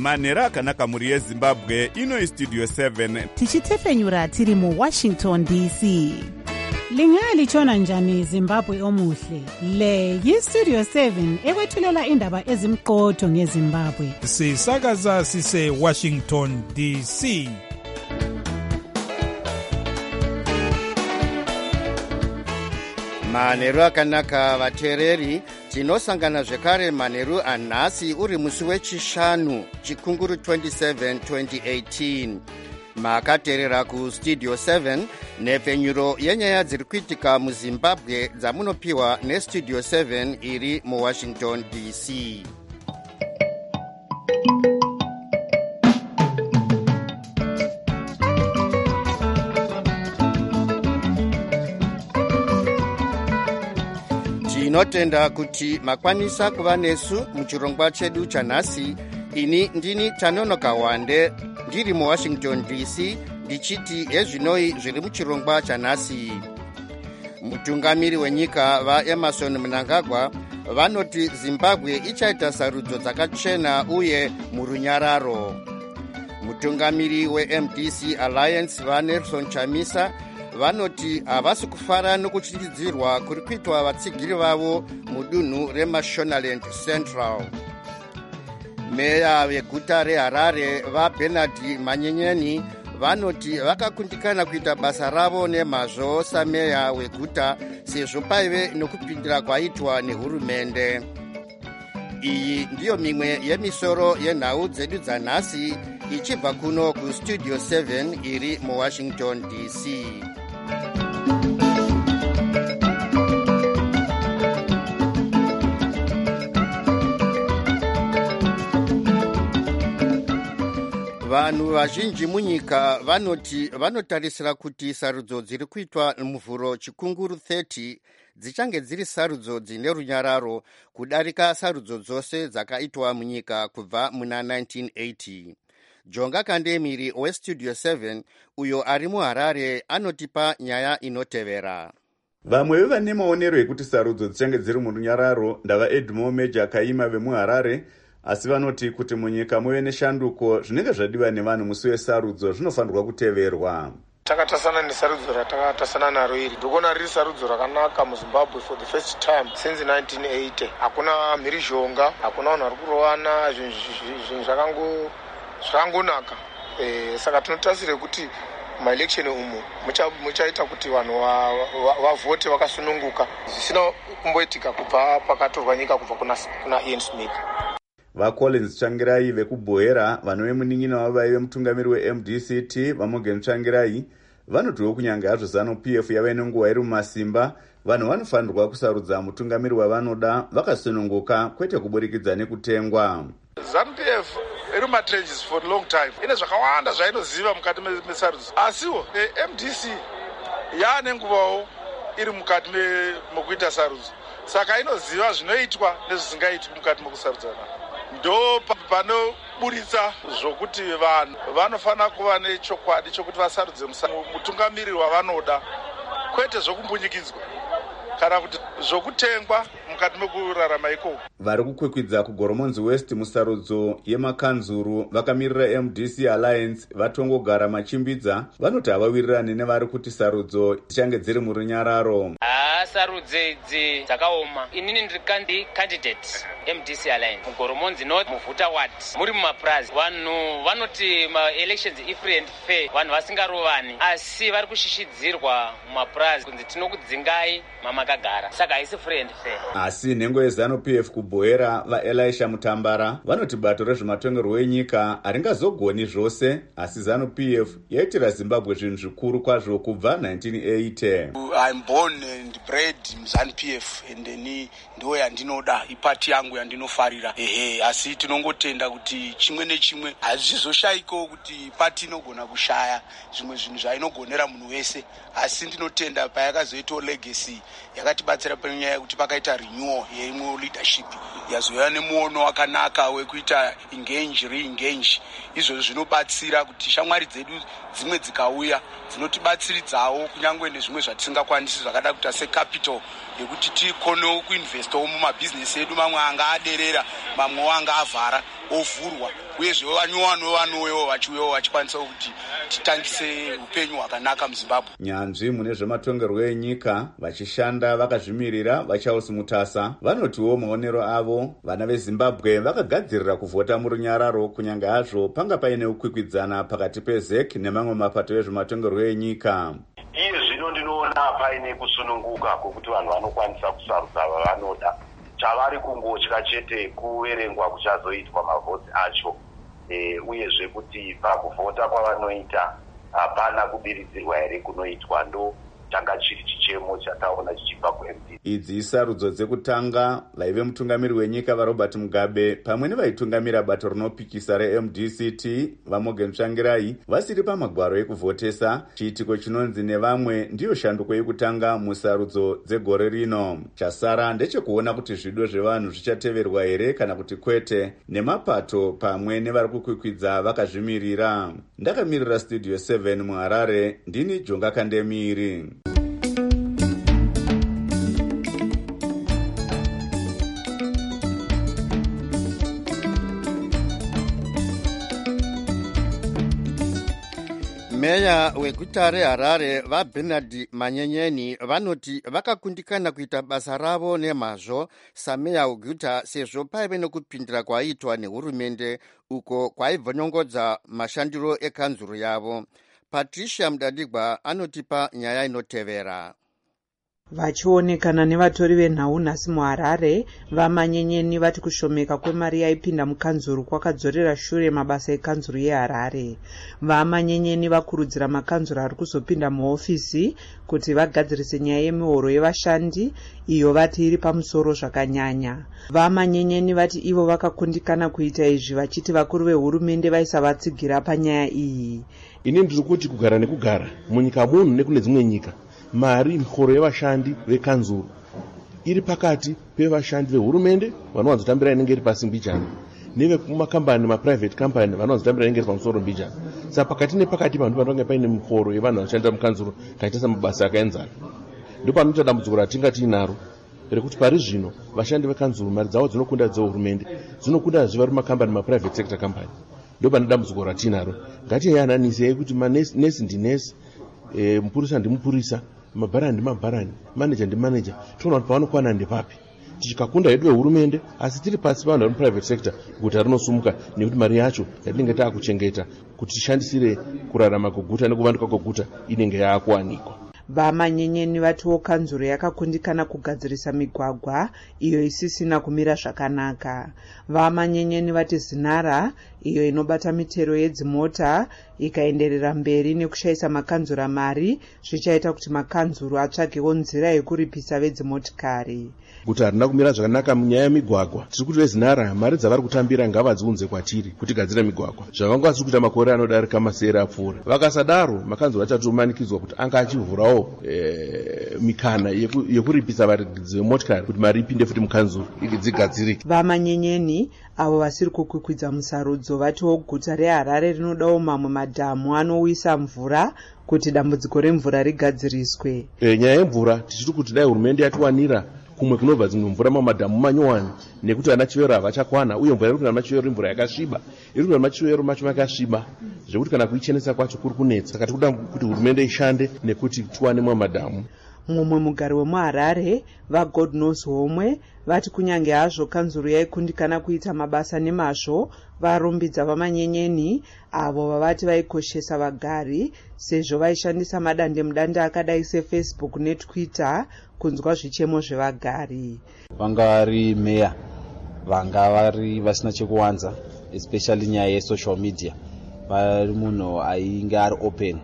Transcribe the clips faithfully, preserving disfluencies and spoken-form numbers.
manheru akanaka mhuri yezimbabwe. Ino istudio seven tichitefenyura tiri muwashington D C. Lingalitshona njani Zimbabwe omuhle? Le yistudio seven ekwethulela indaba ezimqotho ngeZimbabwe. Sisakaza sise Washington D C. Manheru akanaka vateereri, tinosangana zvekare manheru anhasi uri musi wechishanu chikunguru twenty-seven twenty eighteen. Makateerera ku studio seven nepfenyuro yenyaya dziri kuitika muZimbabwe dzamunopiwa nestudio seven iri muWashington D C. Tinotenda kuti makwanisa kuva nesu muchirongwa chedu chanhasi. Ini ndini Tanonoka Wande ndiri muWashington D C ndichiti hezvinoi zviri muchirongwa chanhasi. Mutungamiri wenyika vaEmerson Mnangagwa vanoti Zimbabwe ichaita sarudzo dzakachena uye murunyararo. Mutungamiri weM D C Alliance vaNelson Chamisa vanoti havasi kufara nokuchiridzirwa kuri kuitwa vatsigiri vavo mudunhu reMashonaland Central. Meya veguta reHarare vaBernard Manyenyeni vanoti vakakundikana kuita basa ravo nemazvo sameya weguta sezvo paive nokupindira kwaitwa nehurumende. Iyi ndiyo mimwe yemisoro yenhau dzedu dzanhasi ichibva kuno kustudio seven iri muWashington D C. Vanhu vazhinji munyika vanoti vanotarisira kuti sarudzo dziri kuitwa muvhuro chikunguru thirty dzichange dziri sarudzo dzine runyararo kudarika sarudzo dzose dzakaitwa munyika kubva muna nineteen eighty. Jonga Kandemiri westudio seven uyo ari muHarare anotipa nyaya inotevera. Vamwe vane maonero ekuti sarudzo dzichange dziri murunyararo ndava Edmo Meja Kaima vemuHarare, asi vanoti kuti munyika muve neshanduko zvinenge zvadiwa nevanhu musi wesarudzo zvinofanirwa kuteverwa. Takatasana nesarudzo ratakatasana naro iri ndikuona riri sarudzo rakanaka muZimbabwe for the first time since nineteen eighty. Hakuna mhirizhonga, hakuna vanhu vari kurowana, zvinhu zvakango zvakangonaka. Eh, saka tinotasire kuti maelection umu muchaita kuti vanhu vavote vakasununguka zvisina kumboitika kubva pakatorwa nyika kubva kuna kuna Ian Smith. VaCollins Tsvangirai vekubhohera vanove munin'ina wavaive mutungamiri weM D C T vaMorgan Tsvangirai vanotiwo kunyange hazvo ZANU-P F yave nenguva iri mumasimba, vanhu vanofanirwa kusarudza mutungamiri wavanoda vakasununguka kwete kuburikidza nekutengwa. ZANU-P F iri mumatrenches for a long time, ine zvakawanda zvainoziva mukati mesarudzo, asiwo M D C yaane nguvawo iri mukati mekuita sarudzo, saka inoziva zvinoitwa nezvisingaitwi mukati mekusarudzana. Ndo panoburitsa zvokuti vanhu vanofanira kuva nechokwadi chokuti vasarudze mutungamiri wavanoda, kwete zvokumbunyikidzwa kana kuti zvokutengwa mukati mekurarama ikoko. Vari kukwikwidza kuGoromonzi West musarudzo yemakanzuru vakamirira M D C Alliance vatongogara machimbidza vanoti havawirirani nevari kuti sarudzo dzichange dziri murunyararo. Sarudzo idzi dzakaoma. Inini ndiri candidate M D C Alliance muGoromonzi North muVuta Ward muri mumaprazi. Vanhu vanoti ma-elections ifree and fair, vanhu vasingarovani, asi vari kushishidzirwa mumaprazi kunzi tinokudzingai mamakagara, saka haisi free and fair. Asi nhengo yeZANU-P F kubhohera vaElisha Mutambara vanoti bato rezvematongerwo enyika haringazogoni zvose, asi ZANU-P F yaitira Zimbabwe zvinhu zvikuru kwazvo kubva nineteen eighty. I'm born and bred muZANU-P F ende ni ndo yandinoda, ipati yangu yandinofarira. Ehe, asi tinongotenda kuti chimwe nechimwe hazvizoshaiko kuti pati inogona kushaya zvimwe zvinhu zvainogonera munhu wese, asi ndinotenda payakazoitawo legacy yakatibatsira panyaya yekuti pakaita renewal yeimwe leadership yazouya nemuono wakanaka wekuita engage re-engage. Izvozvo zvinobatsira kuti shamwari dzedu dzimwe dzikauya dzinotibatsiridzawo kunyange nezvimwe zvatisingakwanisi zvakada kuita secapital yekuti tikonewo kuinvestawo mumabhizinesi edu, mamwe anga aderera mamwewo anga avhara, ovhurwa uyezve vanyowano vanowewo vachiwewo vachikwanisa kuti titangise upenyu hwakanaka muZimbabwe. Nyanzvi mune zvematongerwo enyika vachishanda vakazvimirira vachausumutasa vanotiwo maonero avo vana veZimbabwe vakagadzirira kuvhota murunyararo kunyange hazvo panga paine ukwikwidzana pakati peZEC nemamwe mapato ezvematongerwo enyika. Iye zvino ndinoona paine kusununguka kwokuti vanhu vanokwanisa kusarudza vavanoda. Chavari kungotya chete kuverengwa kuchazoitwa mavhoti acho e, uyezve kuti pakuvhota kwavanoita hapana kubiridzirwa here kunoitwa ndo changa chiri chichemo chataona chichibva ku-M D C. Idzi isarudzo dzekutanga vaive mutungamiri wenyika vaRobert Mugabe pamwe nevaitungamira bato rinopikisa re-M D C T vaMorgan Tsvangirai vasiri pamagwaro ekuvhotesa, chiitiko chinonzi nevamwe ndiyo shanduko yekutanga musarudzo dzegore rino. Chasara ndechekuona kuti zvido zvevanhu zvichateverwa here kana kuti kwete, nemapato pamwe nevari kukwikwidza vakazvimirira. Ndakamirira Studio seven muHarare, ndini Jonga Kandemiri. Meya weguta reHarare vaBernard Manyenyeni vanoti vakakundikana kuita basa ravo nemazvo sameya weguta sezvo paive nokupindira kwaitwa nehurumende uko kwaibvonyongodza mashandiro ekanzuru yavo. Patricia Mudadigwa anotipa nyaya inotevera. Vachionekana nevatori venhau nhasi muHarare, vaManyenyeni vati kushomeka kwemari yaipinda mukanzuru kwakadzorera shure mabasa ekanzuru yeHarare. VaManyenyeni vakurudzira makanzuru ari kuzopinda muhofisi kuti vagadzirise nyaya yemihoro yevashandi iyo vati iri pamusoro zvakanyanya. VaManyenyeni vati ivo vakakundikana kuita izvi vachiti vakuru vehurumende vaisavatsigirira panyaya iyi. Ini ndiri kuti kugara nekugara munyika munhu nekune dzimwe nyika mari mihoro yevashandi vekanzuru iri pakati pevashandi vehurumende vanowanzotambira inenge iri pasi mbijana nevekumakambani maprivate company vanowanzotambira inenge iri pamusoro mbijana. Saka pakati nepakati vanhu vanenge paine mihoro yevanhu vanoshandira mukanzuru kaita samabasa akaenzana. Ndipo panoita dambudziko ratinga tiinaro rekuti pari zvino vashandi vekanzuru mari dzavo dzinokunda dzehurumende dzinokunda zviva rumakambani maprivate sector company. Ndipo pane dambudziko ratinaro. Ngatiyananise kuti manesi ndinesi, e, mupurisa ndimupurisa, mabharani ndimabharani, manager ndimanager, toona kuti pavanokwana ndepapi. Tichikakunda hedu vehurumende asi tiri pasi pavanhu vari muprivate sector guta rinosumuka nekuti mari yacho yatinenge taakuchengeta kuti tishandisire kurarama kweguta nekuvanduka kweguta inenge yaakuwanikwa. VaManyenyeni vatiwo kanzuru yakakundikana kugadzirisa migwagwa iyo isisina kumira zvakanaka. VaManyenyeni vati zinhara iyo inobata mitero yedzimota ikaenderera mberi nekushayisa makanzura mari zvichaita kuti makanzuru atsvagewo nzira yekuripisa vedzimotikari. Guta harina kumira zvakanaka munyaya yemigwagwa. Tiri kuti vezinhara mari dzavari kutambira ngavadziunze kwatiri kuti gadzire migwagwa. Zvavanga vasiri kuita makore anodarika masere apfuura. Vakasadaro makanzuru achatomanikidzwa kuti anga achivhurawo e, mikana yeku, yekuripisa varidzi vemotikari kuti mari ipinde futi mukanzuru ili dzigadzirike. VaManyenyeni avo vasiri kukwikwidza musarudzo vatiwo guta reHarare rinodawo mamwe madhamu anowisa mvura kuti dambudziko remvura rigadziriswe. E, nyaya yemvura tichiri kuti dai hurumende yatiwanira kumwe kunobva dzimwe mvura mamadhamu manyowani nekuti ana chivero havachakwana uye mvura iri kuna machivero imvura yakasviba iri kuna machivero macho makasviba zvekuti kana kuichenesa kwacho kuri kunetsa. Saka tikuda kuti hurumende ishande nekuti tiwane mamadhamu. Mumwe mugari wemuHarare vaGod Knows Homwe vati kunyange hazvo kanzuru yaikundikana kuita mabasa nemazvo varumbidza vaManyenyeni avo vavati vaikoshesa vagari sezvo vaishandisa madandemutande akadai seFacebook neTwitter kunzwa zvichemo zvevagari. Vanga vari meya vanga vari vasina chekuwanza especially nyaya yesocial media. Vari munhu ainge ari open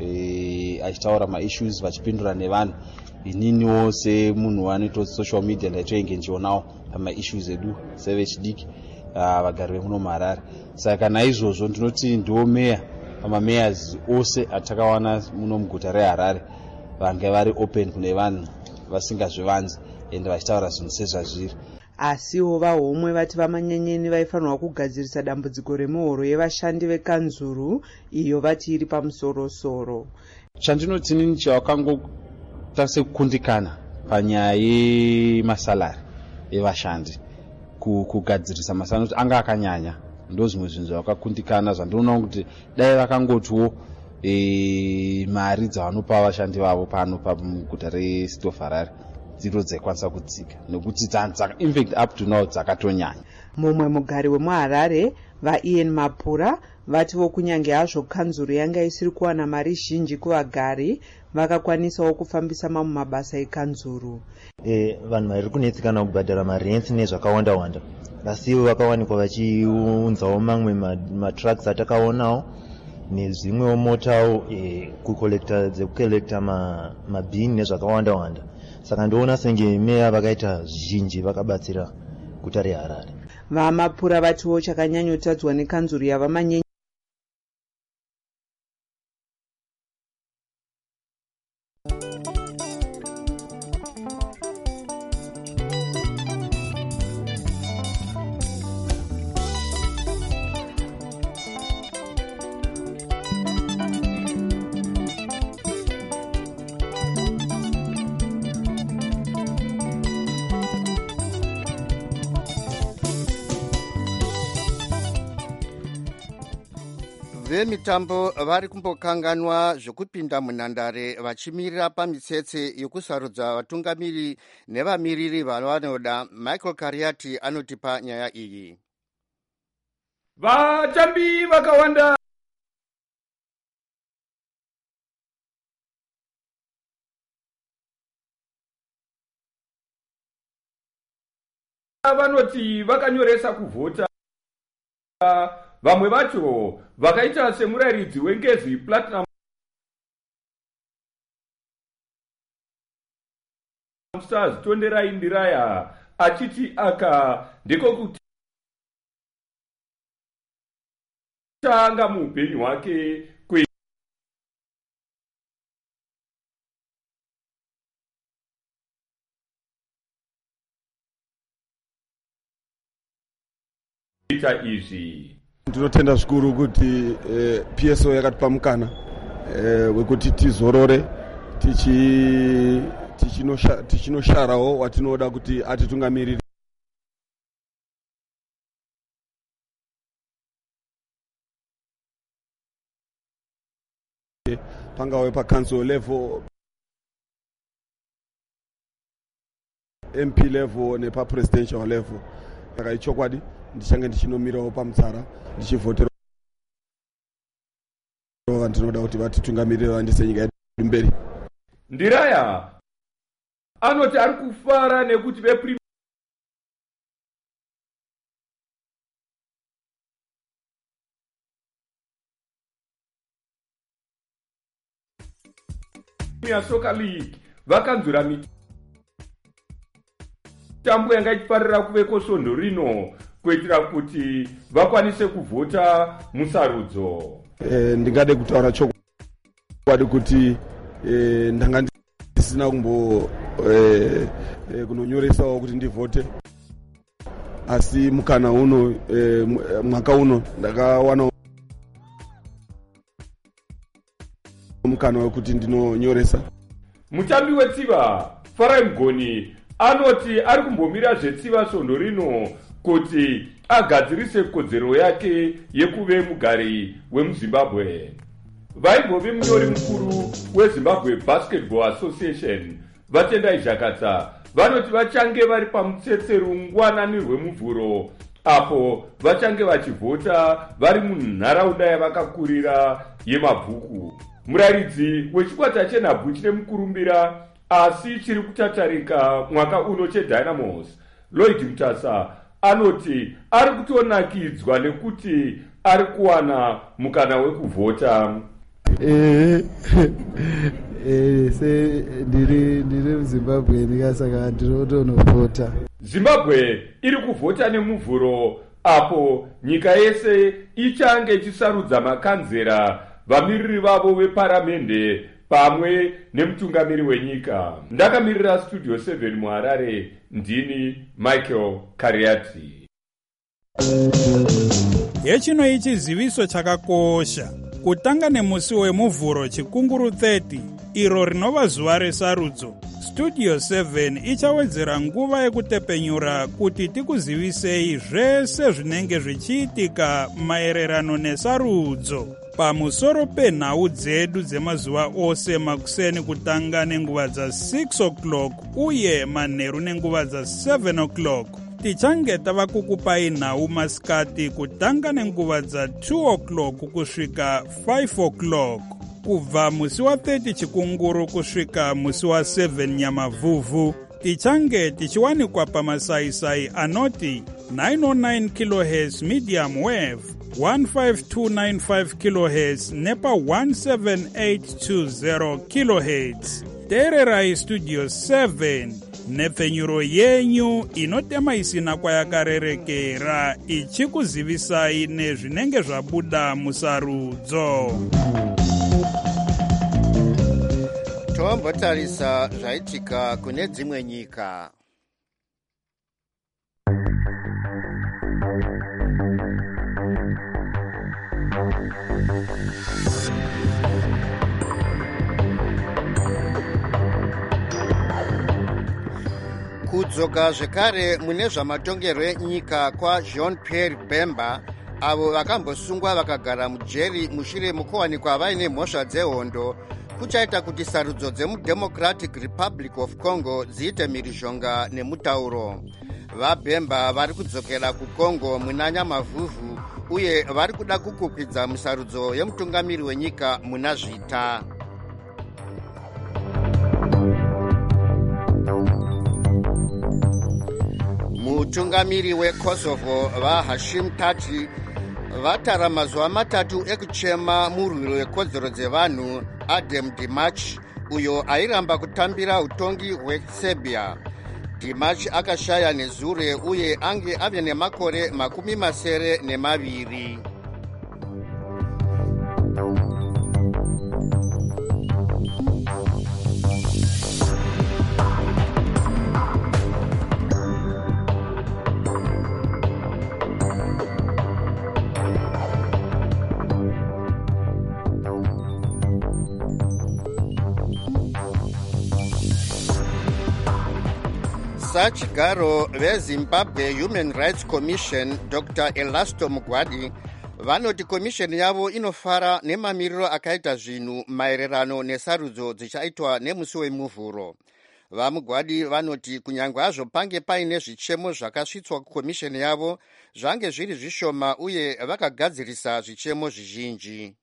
e, achitaura maissues vachipindura nevanhu. Ininiwo semunhu anoita social media ndaitoinge ndichionawo pamaissues edu sevechidiki vagari vemuno muHarare. Saka naizvozvo ndinoti ndiwo meya pamameyors ose atakawana muno muguta reHarare vange vari open kune vanhu vasingazvivanzi ende vachitaura zvinhu sezvazviri. Asiwo vaHomwe vati vaManyenyeni vaifanirwa kugadzirisa dambudziko remihoro yevashandi vekanzuru iyo vati iri pamusorosoro. Chandinoti inini chavakangoita sekukundikana panyaya yemasalari evashandi kugadzirisa masalari anga akanyanya ndo zvimwe zvinhu zvakakundikana zvandinoona kuti dai vakangotiwo e, mari dzavanopa vashandi vavo pano pamuguta resito of Harare dziro dzaikwanisa kudzika nekuti infact up to now dzakatonyanya. mumwe mugari wemuharare vaian mapura vatiwo kunyange hazvo kanzuro yanga isiri kuwana mari zhinji kuvagari vakakwanisawo kufambisa mamwe mabasa ekanzuro. e, vanhu vari kunetsekana kubhadhara marents nezvakawanda wanda asiwo vakawanikwa vachiunzawo mamwe matrucks atakaonawo nezvimwewo motawo e, kukolekta dzekukolekta mabhini ma nezvakawanda wanda. Saka ndoona senge meya vakaita zhinji vakabatsira guta reHarare. Vamapura vatiwo chakanyanyotadzwa nekanzuro yavamanyenye vemitambo vari kumbokanganwa zvekupinda munhandare vachimirira pamitsetse yokusarudza vatungamiri nevamiriri vavanoda. Michael Kariati anotipa nyaya iyi. Vatambi vakawanda vanoti vakanyoresa kuvhota. Vamwe vacho vakaita semurairidzi wengezi Platinum Stars Tonderai Ndiraya achiti aka ndiko kuti tanga muupenyu hwake kuita izvi. Ndinotenda zvikuru kuti eh, P S O yakatipa mukana eh, wekuti tizorore tichi tichinosha tichinosharawo watinoda kuti atitungamiriri. Pangawe pa council level, M P level nepa presidential level. Takaichokwadi ndichange ndichinomirawo pamutsara ndichivhotera ndinoda kuti vatitungamirire vaendese nyika yedu mberi. Ndiraya anoti ari kufara nekuti vepremier Soccer League vakanzura mitambo yanga ichifarira kuveko svondo rino kuitira kuti vakwanise kuvhota musarudzo. Eh, ndingade kutaura chokwadi kuti eh, ndanga ndisina kumbo eh, eh, kunonyoresawo kuti ndivhote, asi mukana uno eh, mwaka uno ndakawana mukana wekuti ndinonyoresa. Mutambi wetsiva Farai Mugoni anoti ari kumbomira zvetsiva svondo rino kuti agadzirise kodzero yake yekuve mugari wemuZimbabwe. Vaimbove munyori mukuru weZimbabwe Basketball Association Vatendai Zhakatsa vanoti vachange vari pamutsetse rungwanani rwemuvhuro apo vachange vachivhota vari munharaunda yavakakurira yemabhuku. Murairidzi wechikwata chenhabvu chine mukurumbira asi chiri kutatarika mwaka uno cheDynamos Lloyd Mutasa anoti ari kutonakidzwa nekuti ari kuwana mukana wekuvhota. Eh, eh, se ndiri ndiri muZimbabwe ndikasaka ndinotonovhota. Zimbabwe iri kuvhota nemuvhuro apo nyika yese ichange ichisarudza makanzera vamiriri vavo veparamende pamwe nemutungamiri wenyika. Ndakamirira Studio seven muHarare, ndini Michael Kariati. Yechino ichi ziviso chakakosha kutanga nemusi wemuvhuro chikunguru thirty iro rinova zuva resarudzo. studio seven ichawedzera nguva yekutepenyura kuti tikuzivisei zvese zvinenge zvichiitika maererano nesarudzo pamusoro penhau dzedu dzemazuva ose makuseni kutanga nenguva dza-six o'clock uye manheru nenguva dza-seven o'clock. Tichange tava kukupai nhau masikati kutanga nenguva dza-two o'clock kusvika five o'clock. Kubva musi wa thirty chikunguru kusvika musi wa seven nyamavhuvhu tichange tichiwanikwa pamasaisai anoti nine oh nine kilohertz medium wave, fifteen two ninety-five kilohertz nepa seventeen eight twenty kilohertz. Teererai studio seven nepfenyuro yenyu inotema isina kwayakarerekera ichikuzivisai nezvinenge zvabuda musarudzo. Tombotarisa zvaitika kune dzimwe nyika. Kudzoka zvekare mune zvamatongerwo enyika kwaJean-Pierre Bemba, avo vakambosungwa vakagara mujeri mushure mukuwanikwa vaine mhosva dzehondo, kuchaita kuti sarudzo dzemudemocratic republic of congo dziite mhirizhonga nemutauro. VaBemba vari kudzokera kucongo muna nyamavhuvhu uye vari kuda kukukwidza musarudzo yemutungamiri wenyika muna zvita. Mutungamiri weKosovo vaHashim Tati vatara mazuva matatu ekuchema murwiro wekodzero dzevanhu Adem Dimach, uyo airamba kutambira utongi hweSerbia. Dimach akashaya nezure uye ange ave nemakore makumi masere nemaviri. Sachigaro veZimbabwe Human Rights Commission Doctor Elasto Mugwadi vanoti komisheni yavo inofara nemamiriro akaita zvinhu maererano nesarudzo dzichaitwa nemusi wemuvhuro. VaMugwadi vanoti kunyange hazvo pange paine zvichemo zvakasvitswa kukomisheni yavo, zvange zviri zvishoma uye vakagadzirisa zvichemo zvizhinji.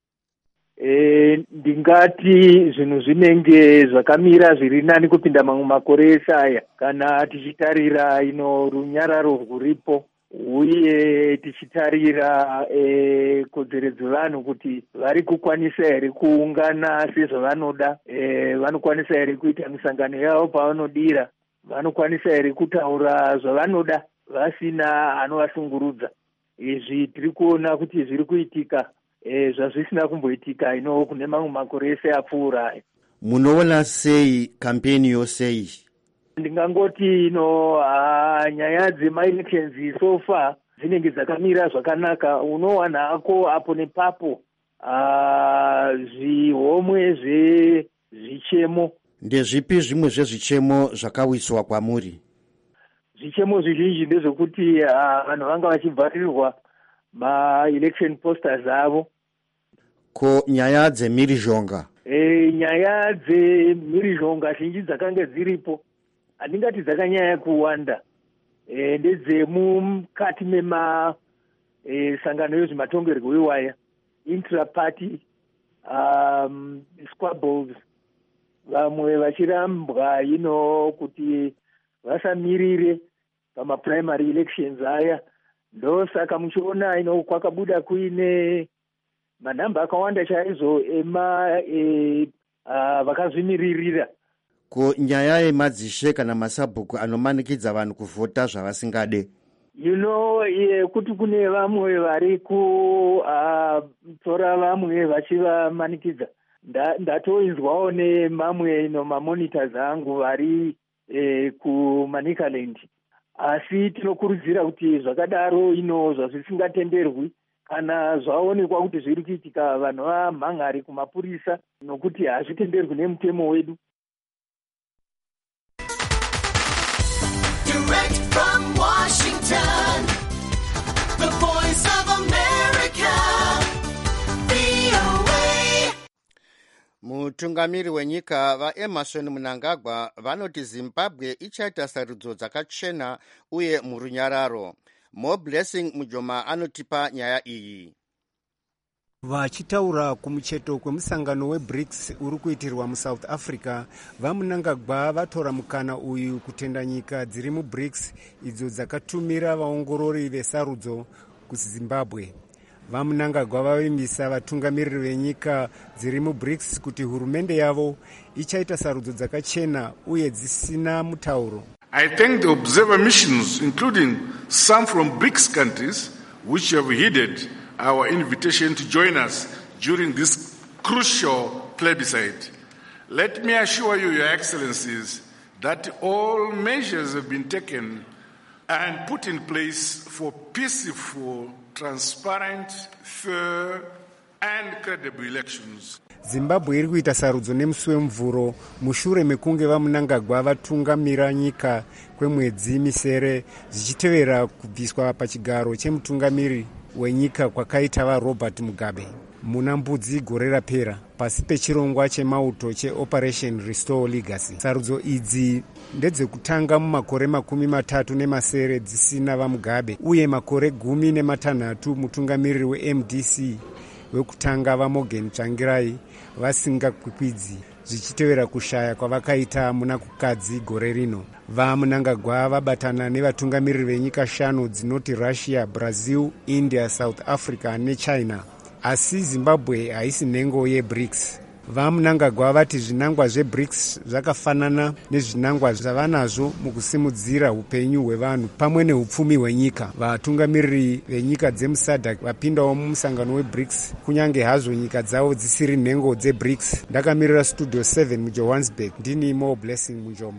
E, ndingati zvinhu zvinenge zvakamira zviri nani kupinda mamwe makore ese aya kana tichitarira ino runyararo rwuripo uye tichitarira e, kodzero dzevanhu kuti vari kukwanisa here kuungana sezvavanoda, e, vanokwanisa here kuita misangano yavo pavanodira, vanokwanisa here kutaura zvavanoda vasina anovasungurudza. Izvi tiri kuona kuti zviri kuitika E, zvazvisina kumboitika ino kune mamwe makore ese apfuura. Munoona sei kampeni yosei? Ndingangoti ino uh, nyaya dzemaelections so far dzinenge dzakamira zvakanaka. Unowana hako apo nepapo uh, zvihomwe zvezvichemo. Ndezvipi zvimwe zvezvichemo zvakawiswa kwamuri? Zvichemo zvizhinji ndezvokuti uh, vanhu vanga vachibvarirwa ma-election posters avo. Ko nyaya dzemhirizhonga? E, nyaya dzemhirizhonga zhinji dzakanga dziripo, handingati dzakanyanya kuwanda. E, ndedzemukati mema e, sangano yezvematongerwo ewaya, intra-party um, squabbles, vamwe vachirambwa ino kuti vasamirire pama-primary elections aya. Ndo saka muchiona ino kwakabuda kuine manhamba akawanda chaizvo ema e, uh, vakazvimiririra. Ko nyaya yemadzishe kana masabhuku anomanikidza vanhu kuvhota zvavasingade? You know, e, kuti kune vamwe vari kutora uh, vamwe vachivamanikidza. Ndatoinzwawo nemamwe ino mamonitors angu vari e, kuManicaland. Asi tinokurudzira kuti zvakadaro ino zvazvisingatenderwi kana zvaonekwa kuti zviri kuitika vanhu vamhangari kumapurisa nokuti hazvitenderwi nemutemo wedu. From Washington, the voice of America, V O A. Mutungamiri wenyika vaEmerson Mnangagwa vanoti Zimbabwe ichaita sarudzo dzakachena uye murunyararo. More Blessing Mujoma anotipa nyaya iyi. Vachitaura kumucheto kwemusangano weBRICS uri kuitirwa muSouth Africa, vaMnangagwa vatora mukana uyu kutenda nyika dziri muBRICS idzo dzakatumira vaongorori vesarudzo kuZimbabwe. VaMnangagwa vavimbisa vatungamiriri venyika dziri muBRICS kuti hurumende yavo ichaita sarudzo dzakachena uye dzisina mutauro. I thank the observer missions, including some from BRICS countries, which have heeded our invitation to join us during this crucial plebiscite. Let me assure you, Your Excellencies, that all measures have been taken and put in place for peaceful, transparent, fair, and credible elections. Zimbabwe iri kuita sarudzo nemusi wemvuro mushure mekunge vaMnangagwa vatungamira nyika kwemwedzi misere zvichitevera kubviswa pachigaro chemutungamiri wenyika kwakaita vaRobert Mugabe muna mbudzi gore rapera pasi pechirongwa chemauto cheOperation Restore Legacy. Sarudzo idzi ndedzekutanga mumakore makumi matatu nemasere dzisina vaMugabe uye makore gumi nematanhatu mutungamiriri weM D C wekutanga vaMorgan Tsvangirai vasingakwikwidzwi zvichitevera kushaya kwavakaita muna kukadzi gore rino. VaMnangagwa vabatana nevatungamiriri venyika shanu dzinoti Russia, Brazil, India, South Africa neChina. Asi Zimbabwe haisi nhengo yeBRICS. VaMnangagwa vati zvinangwa zveBRICS zvakafanana nezvinangwa zvavanazvo mukusimudzira upenyu hwevanhu pamwe neupfumi hwenyika. Vatungamiriri venyika dzemuSADC vapindawo mumusangano weBRICS kunyange hazvo nyika dzavo dzisiri nhengo dzeBRICS. Ndakamirira Studio seven muJohannesburg, ndini More Blessing Mujoma.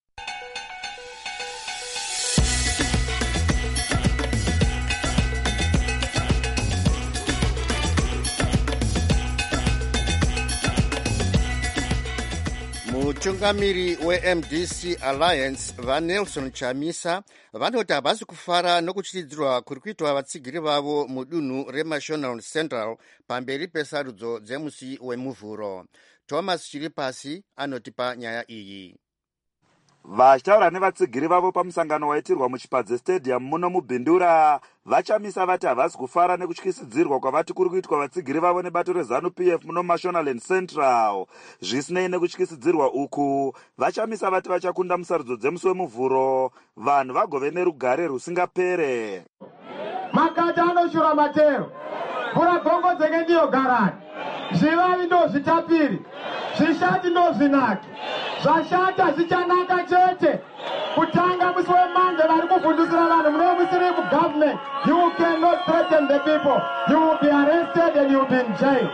Mutungamiri weM D C Alliance vaNelson Chamisa vanoti havasi kufara nokuchitidzirwa kuri kuitwa vatsigiri vavo mudunhu reMashonaland Central pamberi pesarudzo dzemusi wemuvhuro. Thomas Chiripasi anotipa nyaya iyi. Vachitaura nevatsigiri vavo pamusangano waitirwa muChipadze Stadium muno muBhindura, vaChamisa vati havasi kufara nekutyisidzirwa kwavati kuri kuitwa vatsigiri vavo nebato reZANU P F muno Mashonaland Central. Zvisinei nekutyisidzirwa uku, vaChamisa vati vachakunda musarudzo dzemusi wemuvhuro, vanhu vagove nerugare rusingapere. Makata anoshura matero, mvura gongo dzenge ndiyo garani, zvivavi ndo zvitapiri, zvishati ndo zvinaki, zvashata zvichanaka chete. Kutanga musi wemanje vari kuvhundusira vanhu muno musiri mugovernment. You cannot threaten the people. You will be arrested and you will be in jail.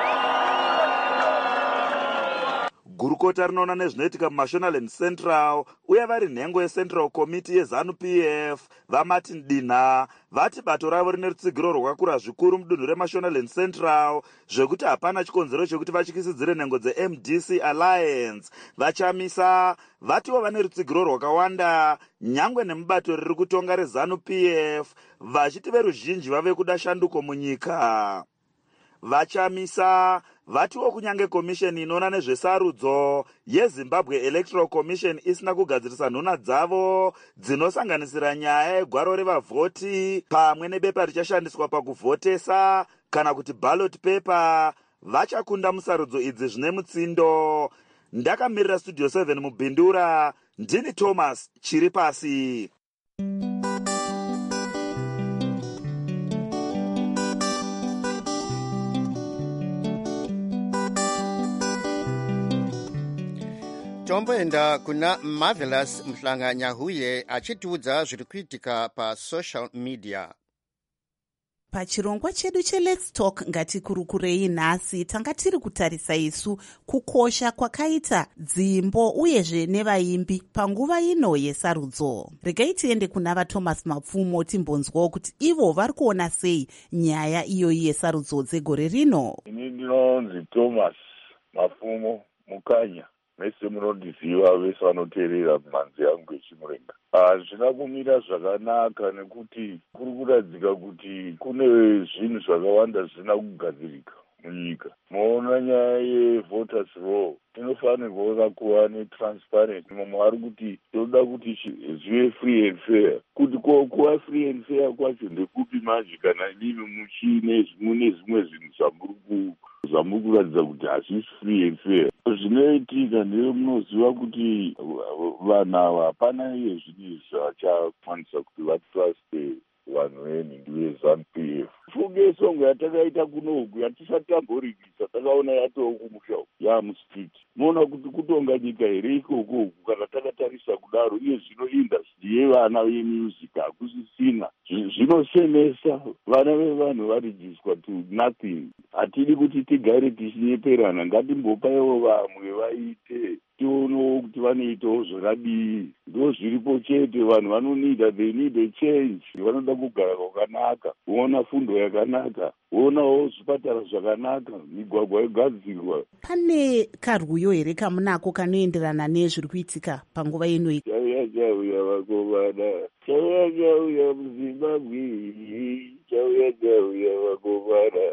Gurukota rinoona nezvinoitika muMashonaland Central uye vari nhengo yeCentral Committee yeZANU P F vaMartin Dinha vati bato ravo rine rutsigiro rwakakura zvikuru mudunhu reMashonaland Central zvekuti hapana chikonzero chekuti vatyisidzire nhengo dzeM D C Alliance. VaChamisa vatiwo vane rutsigiro rwakawanda nyangwe nemubato riri kutonga reZANU P F vachiti veruzhinji vave kuda shanduko munyika. VaChamisa vatiwo kunyange komisheni inoona nezvesarudzo yeZimbabwe Electoral Commission isina kugadzirisa nhuna dzavo dzinosanganisira nyaya yegwaro revavhoti pamwe nebepa richashandiswa pakuvhotesa kana kuti ballot paper, vachakunda musarudzo idzi zvine mutsindo. Ndakamirira Studio seven muBhindura, ndini Thomas Chiripasi. Tomboenda kuna Marvelous Mhlanga Nyahuye achitiudza zviri kuitika pa social media. Pachirongwa chedu cheLet's Talk ngatikurukurei nhasi tanga tiri kutarisa isu kukosha kwakaita dzimbo uyezve nevaimbi panguva ino yesarudzo. Regai tiende kuna vaThomas Mapfumo timbonzwawo kuti ivo vari kuona sei nyaya iyoyi yesarudzo dzegore rino. Ini ndinonzi Thomas Mapfumo Mukanya. mese munondiziva vese vanoteerera mhanzi yangu yechimurenga. Hazvina kumira zvakanaka nekuti kuri kuradzika kuti kune zvinhu zvakawanda zvisina kugadzirika munyika. Moona nyaya yevoters law inofanirwa kuva netransparent. Mumwe ari kuti toda kuti zvive free and fair. Kuti kuva free and fair kwacho ndekupi manje kana nimi muchine mune zvimwe zvinhu zvamuri zvamuri kuratidza kuti hazvisi free and fair. Zvinoitika ndeye munoziva kuti vanhu ava hapana iye zvinhu zvachakwanisa kuti vatruste vanhu venhingi veZANU-P F. Funge songo yatakaita kunoku yatisatamborikisa takaona yatoo kumusha yamustriti. Moona kuti kutonga nyika here ikoku kana takatarisa kudaro. Iye zvino industry yevana vemusic hakusisina. Zvinosemesa vana vevanhu varejiswa to nothing. Hatidi kuti tigare tichinyeperana. Ngatimbopaiwo vamwe vaite tionewo kuti vanoitawo zvakadii. Ndo zviripo chete. Vanhu vanonida, they need a change. Vanoda kugara kwakanaka, kuona fundo yakanaka, kuonawo zvipatara zvakanaka, migwagwa yogadzirwa. Pane karwuyo here kamunako kanoenderana nezviri kuitika panguva yeno iyi? Chauya chauya vakomana, chauya chauya muZimbabwe, chauya chauya vakomana.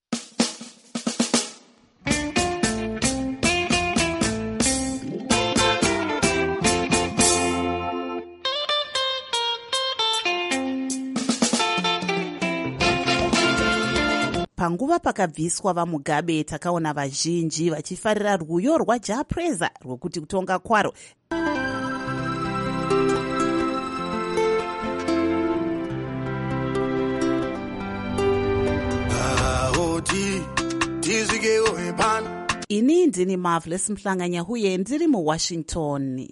Panguva pakabviswa vaMugabe takaona vazhinji vachifarira rwuyo rwaJapreza rwekuti kutonga kwaro ini ndini Marvelous Mhlanganya huye ndiri muWashington.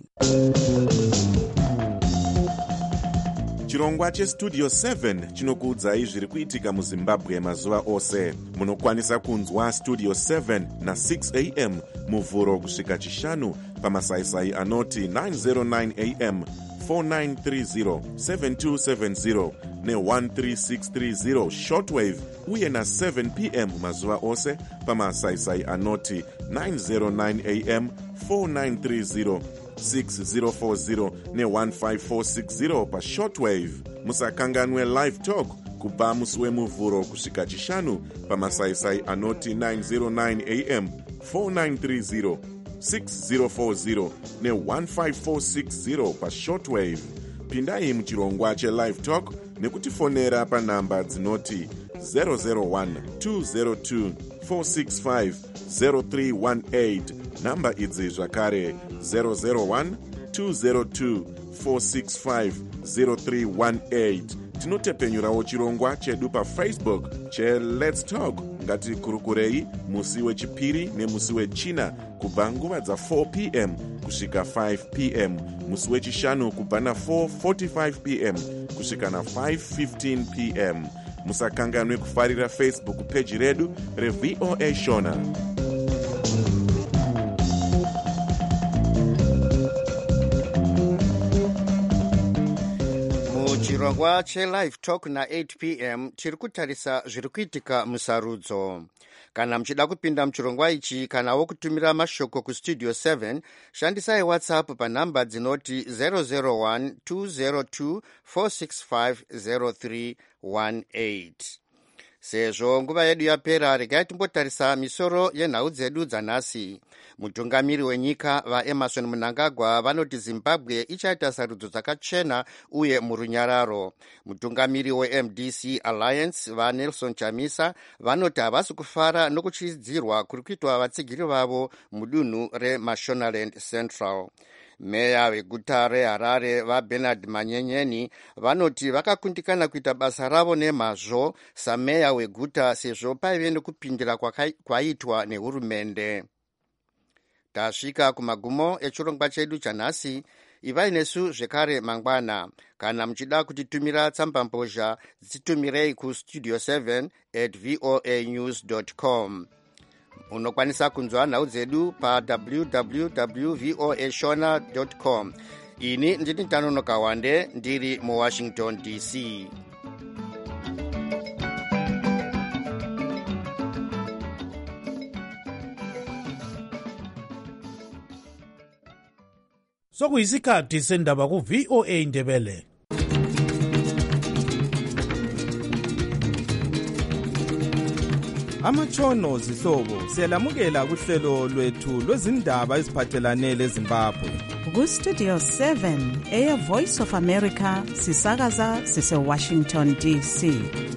Chirongwa chestudio seven chinokuudzai zviri kuitika muZimbabwe mazuva ose. Munokwanisa kunzwa studio seven na six a m muvhuro kusvika chishanu pamasaisai anoti nine oh nine a m, four nine three zero, seven two seven zero ne one three six three zero shortwave uye na seven p m mazuva ose pamasaisai anoti nine oh nine a m, four nine three zero, six zero four zero ne one five four six zero pa shortwave. Musakanganwe live talk kubva musi wemuvhuro kusvika chishanu pamasaisai anoti nine oh nine a m, four nine three zero, six zero four zero ne one five four six zero pa shortwave. Pindai muchirongwa chelive talk nekutifonera panhamba dzinoti zero zero one two zero two four six five zero three one eight. Namba idzi zvakare zero zero one two zero two four six five zero three one eight. Tinotepenyurawo chirongwa chedu paFacebook cheLet's Talk ngati kurukurei musi wechipiri nemusi wechina kubva nguva dza four p m kusvika five p m, musi wechishanu kubva na four forty-five p m kusvika na five fifteen p m. Musakanganwe kufarira Facebook page redu reV O A Shona. Chirongwa chelive talk na eight p m chiri kutarisa zviri kuitika musarudzo. Kana muchida kupinda muchirongwa ichi kanawo kutumira mashoko kustudio seven, shandisai WhatsApp panhamba dzinoti zero zero one two zero two four six five zero three one eight. Sezvo nguva yedu yapera, regai timbotarisa misoro yenhau dzedu dzanhasi. Mutungamiri wenyika vaEmmerson Mnangagwa vanoti Zimbabwe ichaita sarudzo dzakachena uye murunyararo. Mutungamiri weM D C Alliance vaNelson Chamisa vanoti havasi kufara nokuchidzirwa kuri kuitwa vatsigiri vavo mudunhu reMashonaland Central. Meya veguta reHarare vaBernard Manyenyeni vanoti vakakundikana kuita basa ravo nemazvo sameya weguta sezvo paive nekupindira kwaitwa nehurumende. Tasvika kumagumo echirongwa chedu chanhasi. Ivai nesu zvekare mangwana. Kana muchida kutitumira tsambambozha dzitumirei kustudio seven at voanews dot com. Unokwanisa kunzwa nhau dzedu pa w w w dot voa shona dot com. Ini ndini Tanono Kawande ndiri muWashington D C. sokuyisikhathi sendaba ku-V O A Ndebele. Amatshono zihlobo siyalamukela kuhlelo lwethu lwezindaba eziphathelane leZimbabwe. Ku-Studio seven, Air Voice of America, sisakaza sise-Washington D C.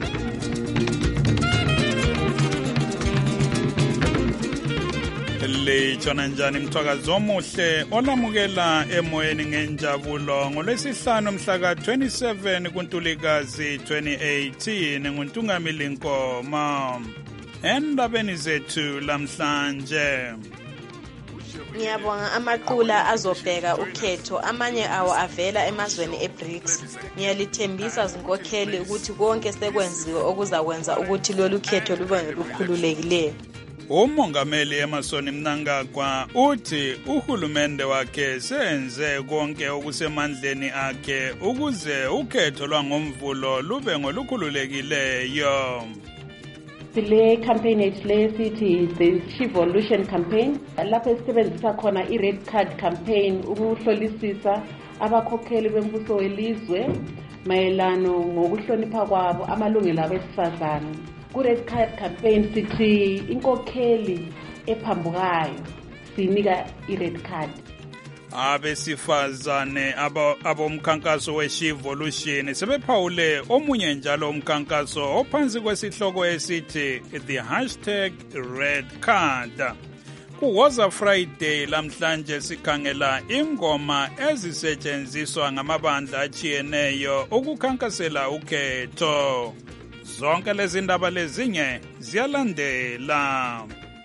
Litshona njani mthwakazi omuhle olamukela emoyeni ngenjabulo ngolwesihlanu mhla ka twenty-seven kuNtulikazi twenty eighteen nguNtungamili Nkoma. Endabeni zethu lamhlanje, ngiyabonga amaqula azobheka ukhetho, amanye awo avela emazweni e-BRICS. Ngiyalithembisa zinkokheli ukuthi konke sekwenziwe okuzakwenza ukuthi lolu khetho lube ngolukhululekileyo. uMongameli Emmerson Mnangagwa uthi uhulumende wakhe senze konke okusemandleni akhe ukuze ukhetho lwangomvulo lube ngolukhululekileyo. Sile campaign ethile sithi the Chivolution campaign, lapho esebenzisa khona i-red card campaign ukuhlolisisa abakhokheli bembuso welizwe mayelano ngokuhlonipha kwabo amalungelo abesifazane. Ku-red card campaign sithi inkokheli ephambukayo sinika i-red card. Abesifazane abomkhankaso we-Chivolution sebephawule omunye njalo umkhankaso ophansi kwesihloko esithi the hashtag red card. Kuwoza Friday lamhlanje sikhangela ingoma ezisetshenziswa ngamabandla achiyeneyo ukukhankasela ukhetho. Zonke lezi ndaba lezinye ziyalandela.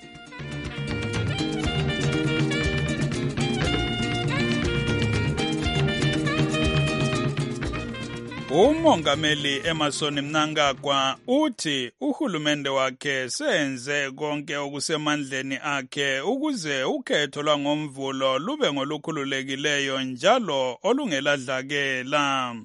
uMongameli Emmerson Mnangagwa uthi uhulumende wakhe senze konke okusemandleni akhe ukuze ukhetho lwangomvulo lube ngolukhululekileyo njalo olungeladlakela.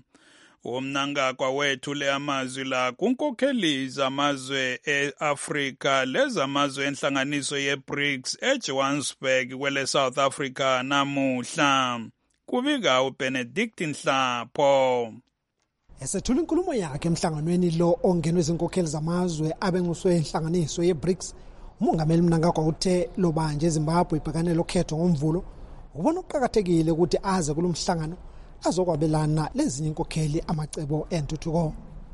uMnangagwa wethule amazwi la kunkokheli zamazwe e-Afrika lezamazwe enhlanganiso ye-BRICS eJohannesburg kwele South Africa namuhla. Kubika uBenedict Nhlapho. Esethula inkulumo yakhe emhlanganweni lo ongenwe izinkokheli zamazwe abenguswe inhlanganiso ye-BRICS, uMongameli Mnangagwa uthe lobanje eZimbabwe ibhekane lokhetho ngomvulo ubona ukuqakathekile ukuthi aze kulomhlangano azokwabelana lezinye inkokheli amacebo entuthuko.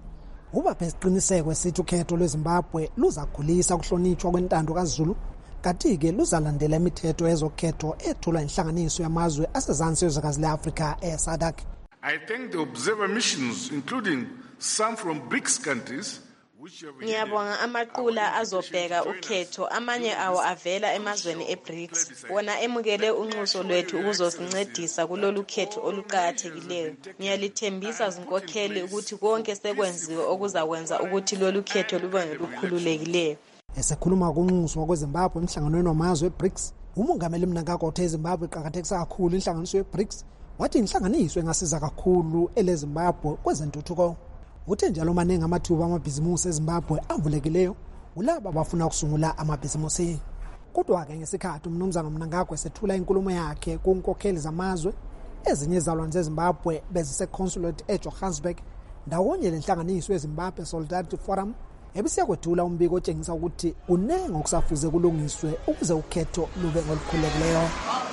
Ubaphe isiqiniseko esithi ukhetho lweZimbabwe luzakhulisa ukuhlonitshwa kwentando kaZulu, kanti-ke luzalandela imithetho yezokhetho ethulwa inhlanganiso yamazwe asezansi yezwekazi le-Afrika e-SADC. I thank the observer missions, including some from BRICS countries. Ngiyabonga amaqula azobheka ukhetho, amanye awo avela emazweni e-BRICS. Wona emukele unxuso lwethu ukuzosincedisa kulolu khetho oluqakathekileyo. Ngiyalithembisa zinkokheli ukuthi konke sekwenziwe okuzakwenza ukuthi lolu khetho lube ngolukhululekileyo. Esekhuluma kunxuso kweZimbabwe emhlanganweni wamazwe e-BRICS, uMongameli Mnangagwa uthe iZimbabwe iqakathekisa kakhulu inhlanganiso ye-BRICS. Wathi inhlanganiso engasiza kakhulu eleZimbabwe kwezentuthuko. Uthe njalo maningi amathuba amabhizimusi eZimbabwe avulekileyo ulaba abafuna ukusungula amabhizimusi. Kodwa-ke ngesikhathi uMnumzana Mnangagwa esethula inkulumo yakhe kunkokheli zamazwe ezinye izalwane zeZimbabwe bezise-consulate eJohannesburg ndawonye lenhlanganiso yeZimbabwe Solidarity Forum ebisiyakwethula umbiko otshengisa ukuthi kunenge okusafuze kulungiswe ukuze ukhetho lube ngolukhululekileyo.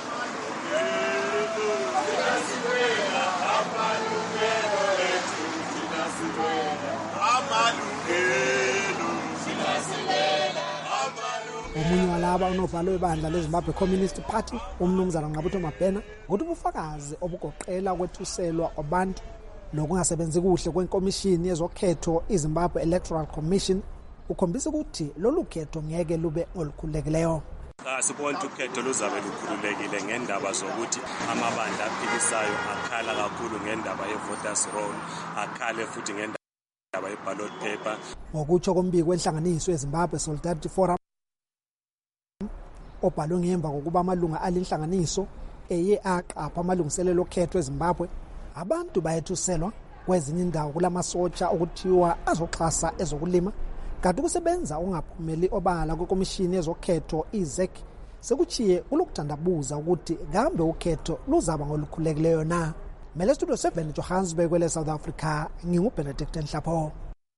Omunye walaba unobhalo webandla leZimbabwe Communist Party, uMnumzana Ngqabutho Mabhena, uthi ubufakazi obugoqela kwethuselwa kwabantu nokungasebenzi kuhle kwenkomishini yezokhetho iZimbabwe Electoral Commission ukhombisa ukuthi lolu khetho ngeke lube ngolukhululekileyo. Sibona ukuthi ukhetho luzabe lukhululekile ngendaba zokuthi amabandla aphikisayo akhala kakhulu ngendaba ye-voters roll, akhale futhi ngendaba ye-ballot paper. Ngokutsho kombiko wenhlanganiso yeZimbabwe Solidarity Forum obhalwe ngemva kokuba amalunga alenhlanganiso eye aqapha amalungiselelo okhetho eZimbabwe, abantu bayethuselwa kwezinye indawo kulamasotsha okuthiwa azoxhasa ezokulima, kanti ukusebenza ungaphumeli obala kwekomishini yezokhetho iZEC sekuchiye kulokuthandabuza ukuthi kambe ukhetho luzaba ngolukhululekileyo na. Mele Studio seven Johannesburg kwele South Africa, nginguBenedict Nhlapho.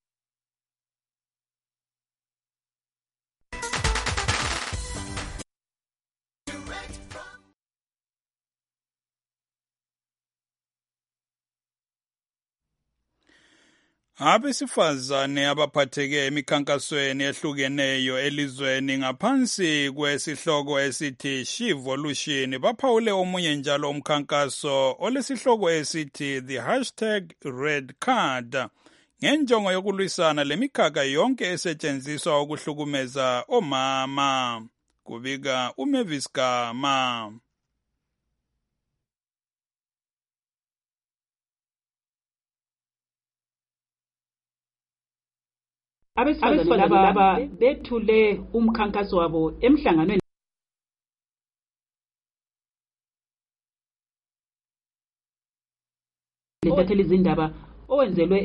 Abesifazane abaphatheke emikhankasweni ehlukeneyo elizweni ngaphansi kwesihloko esithi Shevolution baphawule omunye njalo umkhankaso olesihloko esithi the hashtag red card ngenjongo yokulwisana lemikhakha yonke esetshenziswa ukuhlukumeza omama. Kubika uMavis Gama. Abesifazane laba bethule umkhankaso wabo emhlanganweni letatheli izindaba owenzelwe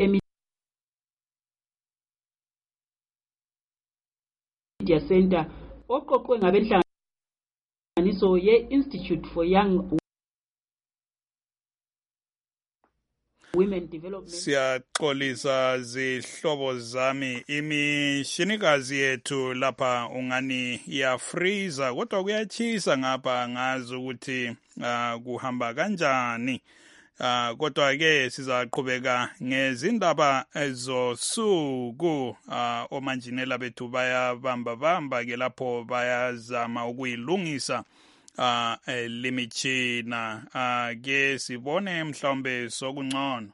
eMedia Center oqoqwe ngabenhlanganiso ye-Institute for Young Women Development. Siyaxolisa zihlobo zami, imishinikazi yethu lapha ungani iyafreeza kodwa kuyachisa ngapha, ngazi ukuthi uh, kuhamba kanjani. Uh, kodwa ke sizaqhubeka ngezindaba ezosuku. uh, omanjinela bethu bayabamba bamba ke lapho bayazama ukuyilungisa uh, limitshina. uh, ke sibone mhlawumbe sokungcono.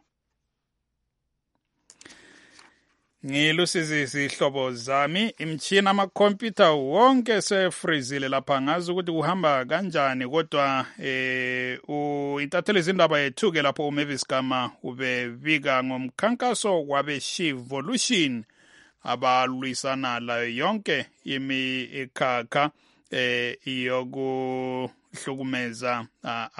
Ngilusizi sihlobo zami, imtshina amakhompyutha wonke sefreezile lapha, ngazi ukuthi kuhamba kanjani, kodwa eh uintatheli izindaba yethu ke lapho uMavis Gama ubebika ngomkhankaso wabe Shevolution abalwisana layo yonke imikhakha eh yokuhlukumeza uh,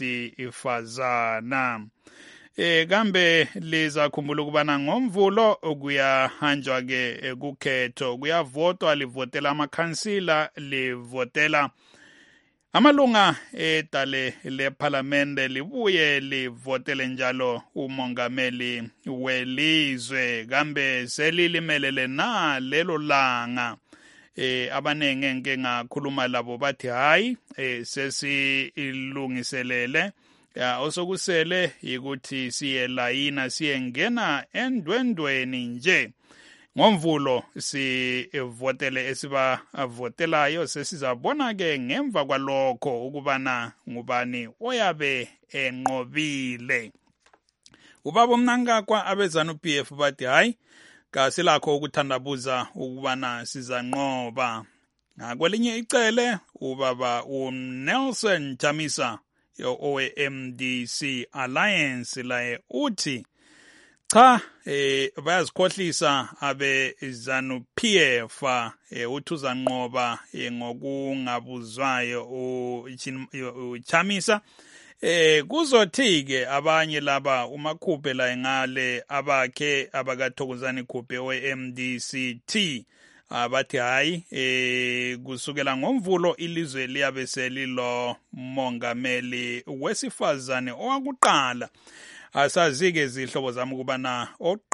abesifazana. Eh kambe liza khumbula ukubana ngomvulo kuyahanjwa ke kukhetho, kuyavotwa, livotela amakhansila, livotela amalunga edale leParliamente, libuye livotele njalo umongameli welizwe. Kambe selilimelele na lelo langa. Eh abanenge ngeke ngakhuluma labo bathi hayi eh sesilungiselele. Ya osokusele ukuthi siye layina siyengena endwendweni nje. Ngomvulo sivotele esiba votelayo, sesizabona ke ngemva kwalokho ukubana ngubani oyabe enqobile. Ubaba Mnangagwa abezanu P F bathi hayi kasilakho ukuthandabuza ukubana sizanqoba. Ngakwelinye icele ubaba uNelson Chamisa owe M D C Alliance laye uthi cha eh bayazikhohlisa abe Zanu P F eh uthuza nqoba ngokungabuzwayo uChamisa. Eh kuzothi-ke abanye laba umakhuphe la engale abakhe abakathokozani khuphe we-M D C T abathi hayi eh kusukela ngomvulo ilizwe liyabe selilo mongameli wesifazane owakuqala. Asazike zihlobo zami ukubana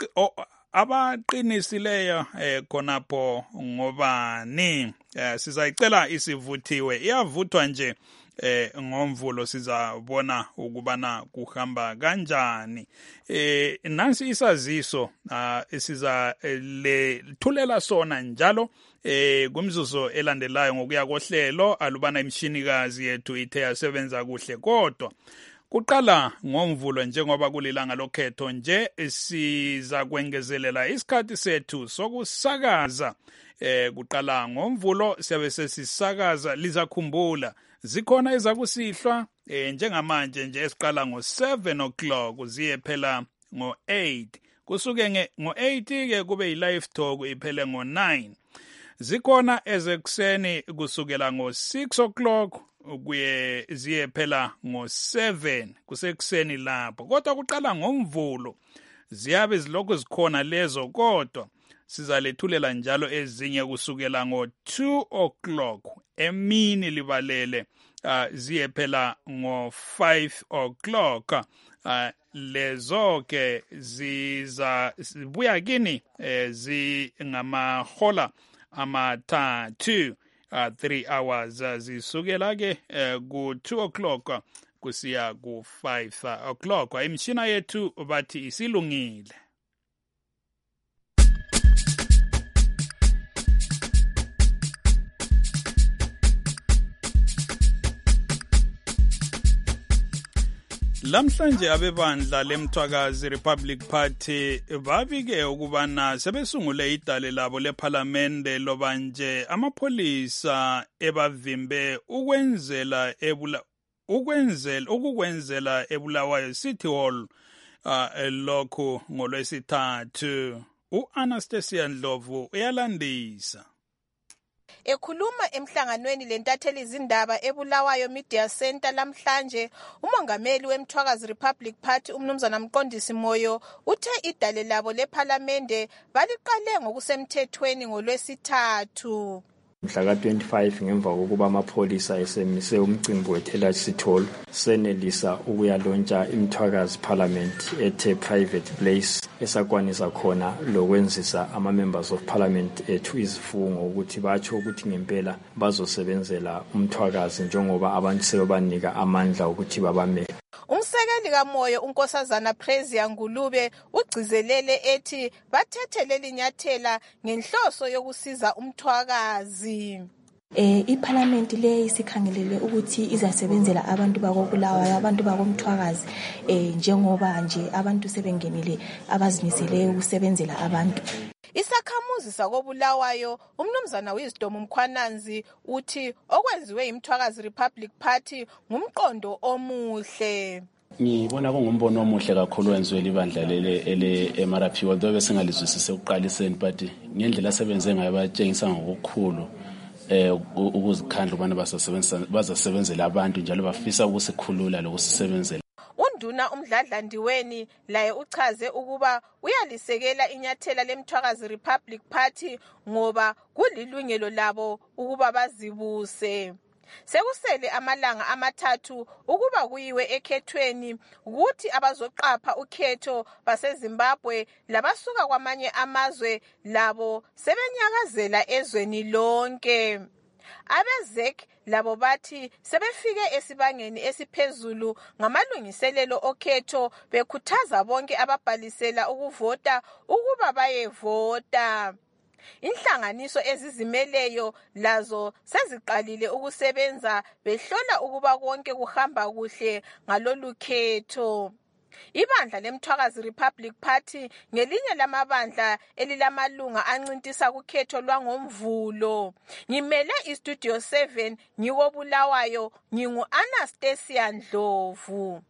abaqinisileyo eh khonapho ngobani. eh, sizayicela isivuthiwe, iyavuthwa nje eh ngomvulo sizabona ukubana kuhamba kanjani. Eh nansi isaziso uh, siza le thulela sona njalo eh kumzuzu elandelayo ngokuya kohlelo alubana imshinikazi yethu ithe yasebenza kuhle, kodwa kuqala ngomvulo njengoba kulilanga lokhetho nje siza kwengezelela isikhathi sethu sokusakaza. Eh kuqala ngomvulo siyabe sesisakaza, lizakhumbula zikhona ezakusihlwa eh njengamanje nje esiqala ngo seven o'clock ziye phela ngo eight, kusuke nge ngo eight ke kube yi live talk iphele ngo nine. Zikhona ezekuseni kusukela ngo six o'clock kuye ziye phela ngo seven kusekuseni lapho, kodwa kuqala ngomvulo ziyabe zilokho zikhona lezo, kodwa sizalethulela njalo ezinye kusukela ngo-two o'clock emini libalele uh, ziye phela ngo-five o'clock uh, lezo ke ziza zibuya kini eh, zingamahola amathathu uh, three hours uh, zisukela ke uh, ku-two o'clock uh, kusiya ku-five o'clock. Imishina yethu bathi isilungile. Lamhlanje abebandla lemthwakazi Republic Party babike ukubana sebesungule idale labo lephalamende loba nje amapholisa ebavimbe ukwenzela ebula ukwenzela ukukwenzela eBulawayo City Hall uh, lokho ngolwesithathu. U-Anastasia Ndlovu uyalandisa. Ekhuluma emhlanganweni lentatheli izindaba eBulawayo Media Center lamhlanje, umongameli wemthwakazi Republic Party umnumzana Mqondisi Moyo uthe idale labo lephalamende baliqale ngokusemthethweni ngolwesithathu. Mhla ka twenty-five ngemva kokuba amapholisa esemise umcimbi weThela City Hall senelisa ukuyalontsha imthwakazi parliament ethe private place esakwanisa khona lokwenzisa ama members of parliament ethu izifungo ukuthi batsho ukuthi ngempela bazosebenzela umthwakazi njengoba abantu sebebanika amandla ukuthi babamele. Umsekeli kaMoyo unkosazana Prezia Ngulube ugcizelele ethi bathethe leli nyathela ngenhloso yokusiza umthwakazi. Eh iParliament le isikhangelele ukuthi izasebenzela abantu bakobulawayo abantu bakomthwakazi eh njengoba nje abantu sebengenile abazimisele ukusebenzela abantu. Isakhamuzi sakobulawayo umnumzana Wisdom Mkhwananzi uthi okwenziwe imthwakazi Republic Party ngumqondo omuhle. Ngibona kungumbono omuhle kakhulu wenziwe libandla lele ele M R P although besingalizwisise ukuqaliseni but ngendlela sebenze ngayo batshengisa ngokukhulu eh ukuzikhandla ubana basasebenza bazasebenzela abantu njalo bafisa ukusikhulula lokusisebenzela. Unduna umdladlandiweni laye uchaze ukuba uyalisekela inyathela lemthwakazi Republic Party ngoba kulilungelo labo ukuba bazibuse. Sekusele amalanga amathathu ukuba kuyiwe ekhethweni ukuthi abazoqapha ukhetho baseZimbabwe labasuka kwamanye amazwe labo sebenyakazela ezweni lonke. Abezek labo bathi sebefike esibangeni esiphezulu ngamalungiselelo okhetho bekhuthaza bonke ababhalisela ukuvota ukuba bayevota. Inhlanganiso ezizimeleyo lazo seziqalile ukusebenza behlola ukuba konke kuhamba kuhle ngalolu khetho. Ibandla lemthwakazi Republic Party ngelinye lamabandla elilamalunga ancintisa kukhetho lwangomvulo. Ngimele iStudio seven ngikobulawayo ngingu Anastasia Ndlovu.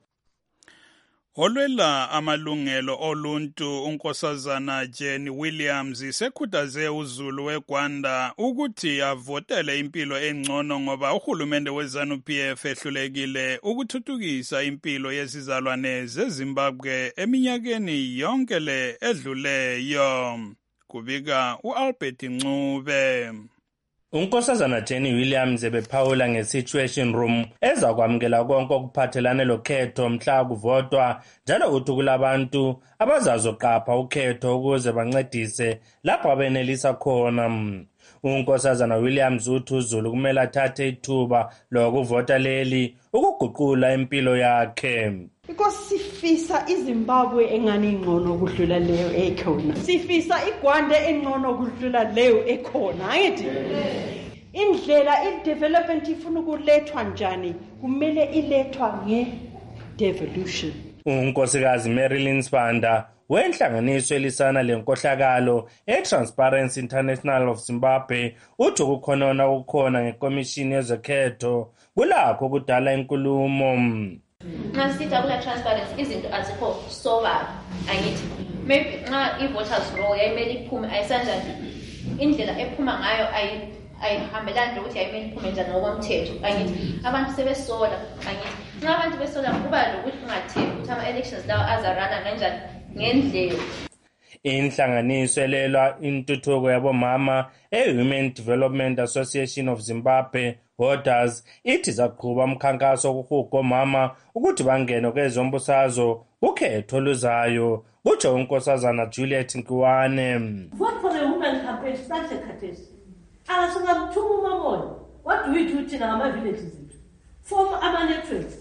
Olwela amalungelo oluntu unkosazana Jenny Williams isekhuthaze uZulu weGwanda ukuthi avotele impilo engcono ngoba uhulumende weZANU P F ehlulekile ukuthuthukisa impilo yesizalwane zeZimbabwe eminyakeni yonke le edluleyo. Kubika uAlbert Ncube. Unkosazana Jenny Williams ebephawula nge-Situation Room ezakwamukela konke okuphathelane lokhetho mhla kuvotwa njalo uthi kulabantu abazazoqapha ukhetho ukuze bancedise lapho abenelisa khona. Unkosazana Williams uthi uZulu kumele athathe ithuba lokuvota leli ukuguqula impilo yakhe. Because sifisa iZimbabwe engani ingcono kudlula leyo ekhona. Sifisa iGwanda engcono kudlula leyo ekhona. Angithi indlela i-development ifuna ukulethwa njani kumele ilethwa nge-devolution. Unkosikazi Marilyn Sibanda wenhlanganiso elisana lenkohlakalo eTransparency International of Zimbabwe uthi ukukhonona ukukhona ngekomishini yezokhetho kulakho kudala inkulumo. Nxa sithi akula-transparency izinto azikho sobala angithi maybe nxa i-voters roll yayimele iphume ayisanjani indlela ephuma ngayo ayihambelani lokuthi yayimele iphume njani ngokomthetho angithi abantu sebesola angithi nxa abantu besola kuba lokuthi ungathembi ukuthi ama-elections lawo azarana kanjani ngendlela. Inhlanganiso elwela intuthuko yabomama e-Women Development Association of Zimbabwe Voters ithi zaqhuba umkhankaso wokuhuga omama ukuthi bangene kwezombusazwe ukhetho oluzayo. Kutsho unkosazana Juliet Nkiwane. Vote for the women campaign starts ekhathesi. Akasingamthuma umamona. What do we do thina ngama-villages ethu? Form ama-networks,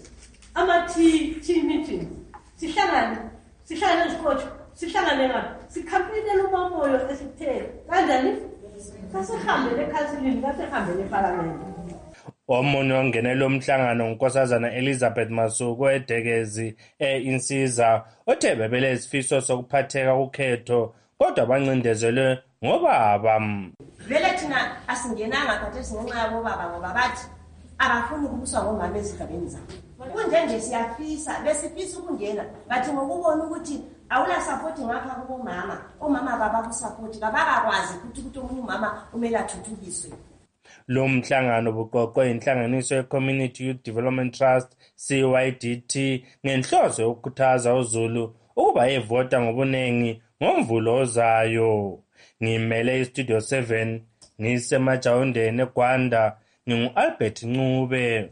ama-tea meetings. Sihlangane, sihlangane ezikotsho, sihlangane ngaphi, sikhampenele umamoyo esithe. Kanjani? Sasihambele ekhansilini, sasihambele eParliament. Omunye ongenela umhlangano unkosazana Elizabeth Masuku edekezi e-Insiza othe bebele isifiso sokuphatheka ukhetho kodwa bancindezelwe ngobaba. Vele thina asingenanga khathesi ngenxa yabobaba ngoba bathi abafuni ukubuswa ngomama ezigabeni zabo. Kunjenje siyafisa besifisa ukungena bathi ngokubona ukuthi awula support ngapha kubomama omama baba kusupport kabakwazi ukuthi ukuthi umuntu umama umele athuthukiswe. Lo mhlangano buqoqwe inhlanganiso ye-Community Youth Development Trust C Y D T ngenhloso yokukhuthaza uZulu ukuba evota ngobunengi ngomvulo ozayo. Ngimele iStudio seven ngisemajawundeni eGwanda ngingu-Albert Ncube.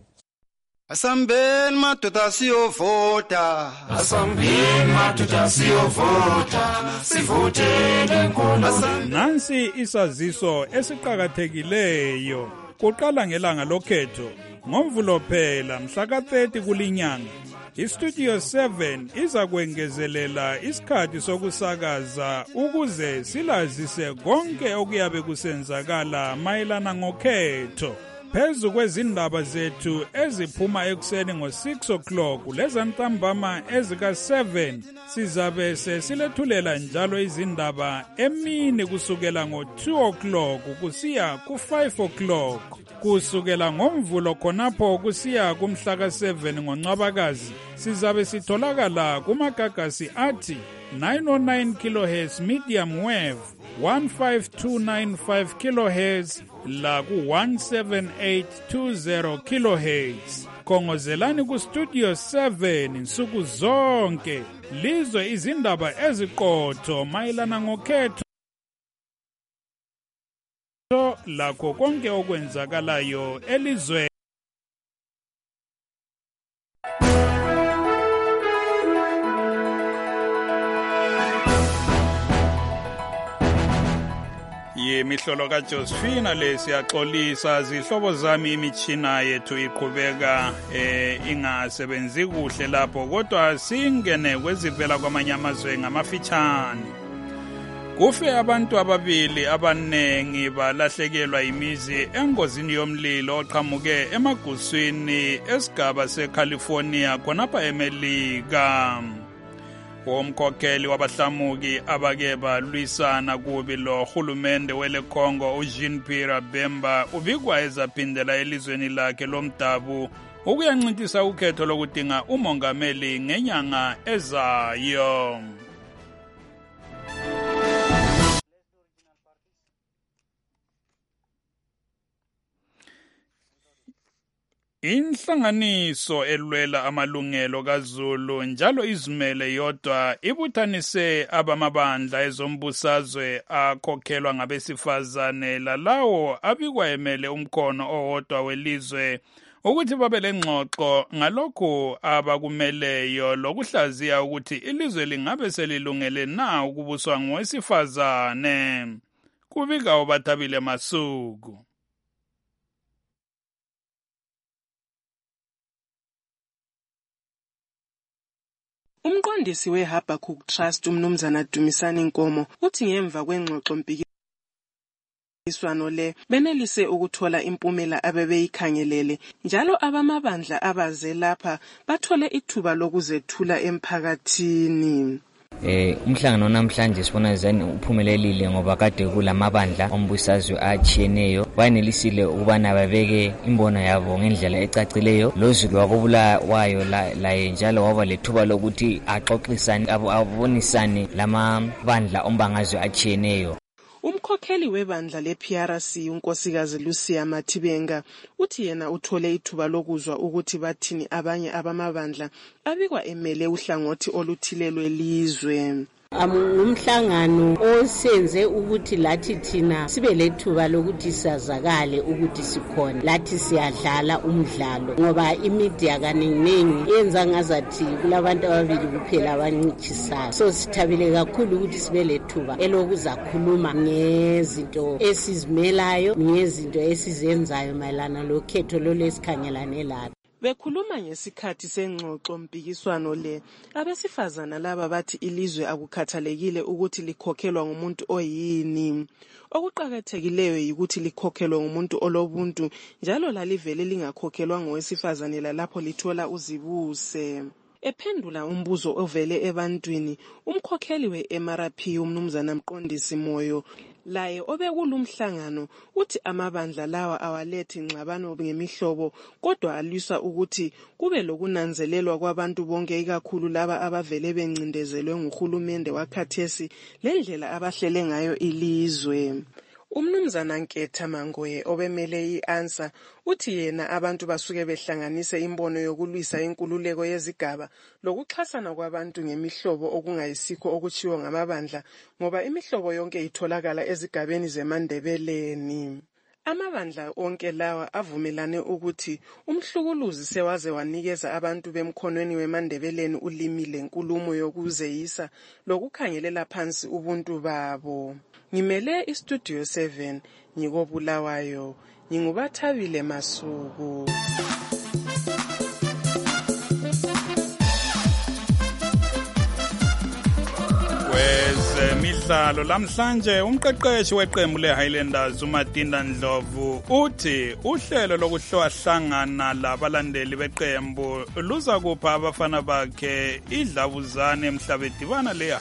Asambeni madoda siyovota, asambeni madoda siyovota, sivotele inkolo. Nansi isaziso esiqhakathekileyo. Kuqala ngelanga lokhetho ngomvulo phela mhla ka thirty kulinyanga. iStudio seven iza kwengezelela isikhathi sokusakaza ukuze silazise konke okuyabe kusenzakala mayelana ngokhetho. Phezu kwezindaba zethu eziphuma ekuseni ngo-six o'clock lezantambama ezika seven sizabe sesilethulela njalo izindaba emini kusukela ngo-two o'clock kusiya ku-five o'clock. Kusukela ngomvulo khonapho kusiya kumhla ka seven ngoNcwabakazi sizabe sitholakala kumagagasi athi nine oh nine kilohertz medium wave, one five two nine five kilohertz la ku one seven eight two zero kilohertz. Kongozelani ku Studio seven insuku zonke lizwe izindaba eziqotho mayelana ngokhetho lakho konke okwenzakalayo elizwe. Yemihlolo kaJosephine lesiyaxolisa zihlobo zami imitshina yethu iqhubeka eh ingasebenzi kuhle lapho kodwa singene kwezivela kwamanye amazwe ngamafitshane. Kufe abantu ababili abanengi balahlekelwa imizi engozini yomlilo oqhamuke emaguswini esigaba seCalifornia khonapha eMelika. Umkhokheli wabahlamuki abake balwisana kubi lo hulumende wele Congo uJean Pierre Bemba ubikwa ezaphindela elizweni lakhe lomdabu ukuyancintisa ukhetho lokudinga umongameli ngenyanga ezayo. Inhlanganiso elwela amalungelo kaZulu njalo izimele yodwa ibuthanise abamabandla ezombusazwe akhokhelwa ngabesifazane lalawo abikwa emele umkhono owodwa welizwe ukuthi babe lengxoxo ngalokho abakumeleyo lokuhlaziya ukuthi ilizwe lingabe selilungele na ukubuswa ngowesifazane. Kubika uBathabile Masuku. Umqondisi weHabakkuk Trust umnumzana Dumisani Nkomo uthi ngemva kwengxoxo mpikiswano le benelise ukuthola impumela abebeyikhangelele njalo abamabandla abaze lapha bathole ithuba lokuzethula emphakathini. Eh umhlangano namhlanje sibona zani uphumelelile ngoba kade kulamabandla ombusazwe achiyeneyo banelisile ukubana babeke imbono yabo ngendlela ecacileyo loZulu wakobula wayo la njalo waba lethuba lokuthi axoxisane abonisane lamabandla ombangazwe achiyeneyo. Umkhokheli webandla le-P R C unkosikazi Lucia Mathibenga uthi yena uthole ithuba lokuzwa ukuthi bathini abanye abamabandla abikwa emele uhlangothi oluthile lwelizwe. Umhlangano osenze ukuthi lathi thina sibe lethuba lokuthi sazakale ukuthi sikhona, lathi siyadlala umdlalo ngoba imedia kaningi yenza ngazathi kulabantu ababili kuphela abancitshisayo. So sithabile kakhulu ukuthi sibe lethuba elokuzakhuluma ngezinto esizimelayo, ngezinto esizenzayo mayelana lokhetho lolesikhangelane lalo. Bekhuluma ngesikhathi sengxoxo mpikiswano le, abesifazana laba bathi ilizwe akukhathalekile ukuthi likhokhelwa ngumuntu oyini. Okuqakathekileyo yikuthi likhokhelwe ngumuntu olobuntu, njalo lalivele lingakhokhelwa ngowesifazane lalapho lithola uzibuse. Ephendula umbuzo ovele ebantwini, umkhokheli we-M R P umnumzana Mqondisi Moyo laye obekulumhlangano uthi amabandla lawa awalethi ngxabano ngemihlobo, kodwa alwisa ukuthi kube lokunanzelelwa kwabantu bonke, ikakhulu laba abavele bencindezelwe nguhulumende wakhathesi lendlela abahlele ngayo ilizwe. Umnumzana Nketha Mangoye obemele i-Answer uthi yena abantu basuke behlanganise imbono yokulwisa inkululeko yezigaba lokuxhasana kwabantu ngemihlobo okungayisikho okuchiwo ngamabandla, ngoba imihlobo yonke itholakala ezigabeni zeMandebeleni. Amabandla onke lawa avumelane ukuthi umhlukuluzi sewaze wanikeza abantu bemkhonweni weMandebeleni ulimi lenkulumo yokuzeyisa lokukhangelela phansi ubuntu babo. Ngimele iStudio seven ngiko Bulawayo, ngingubathabile Masuku. Kwezemidlalo lamhlanje umqeqeshi weqembu leHighlanders uMadinda Ndlovu uthi uhlelo lokuhlohlangana labalandeli beqembu luza kupha abafana bakhe idlavuzane emhlabedibana le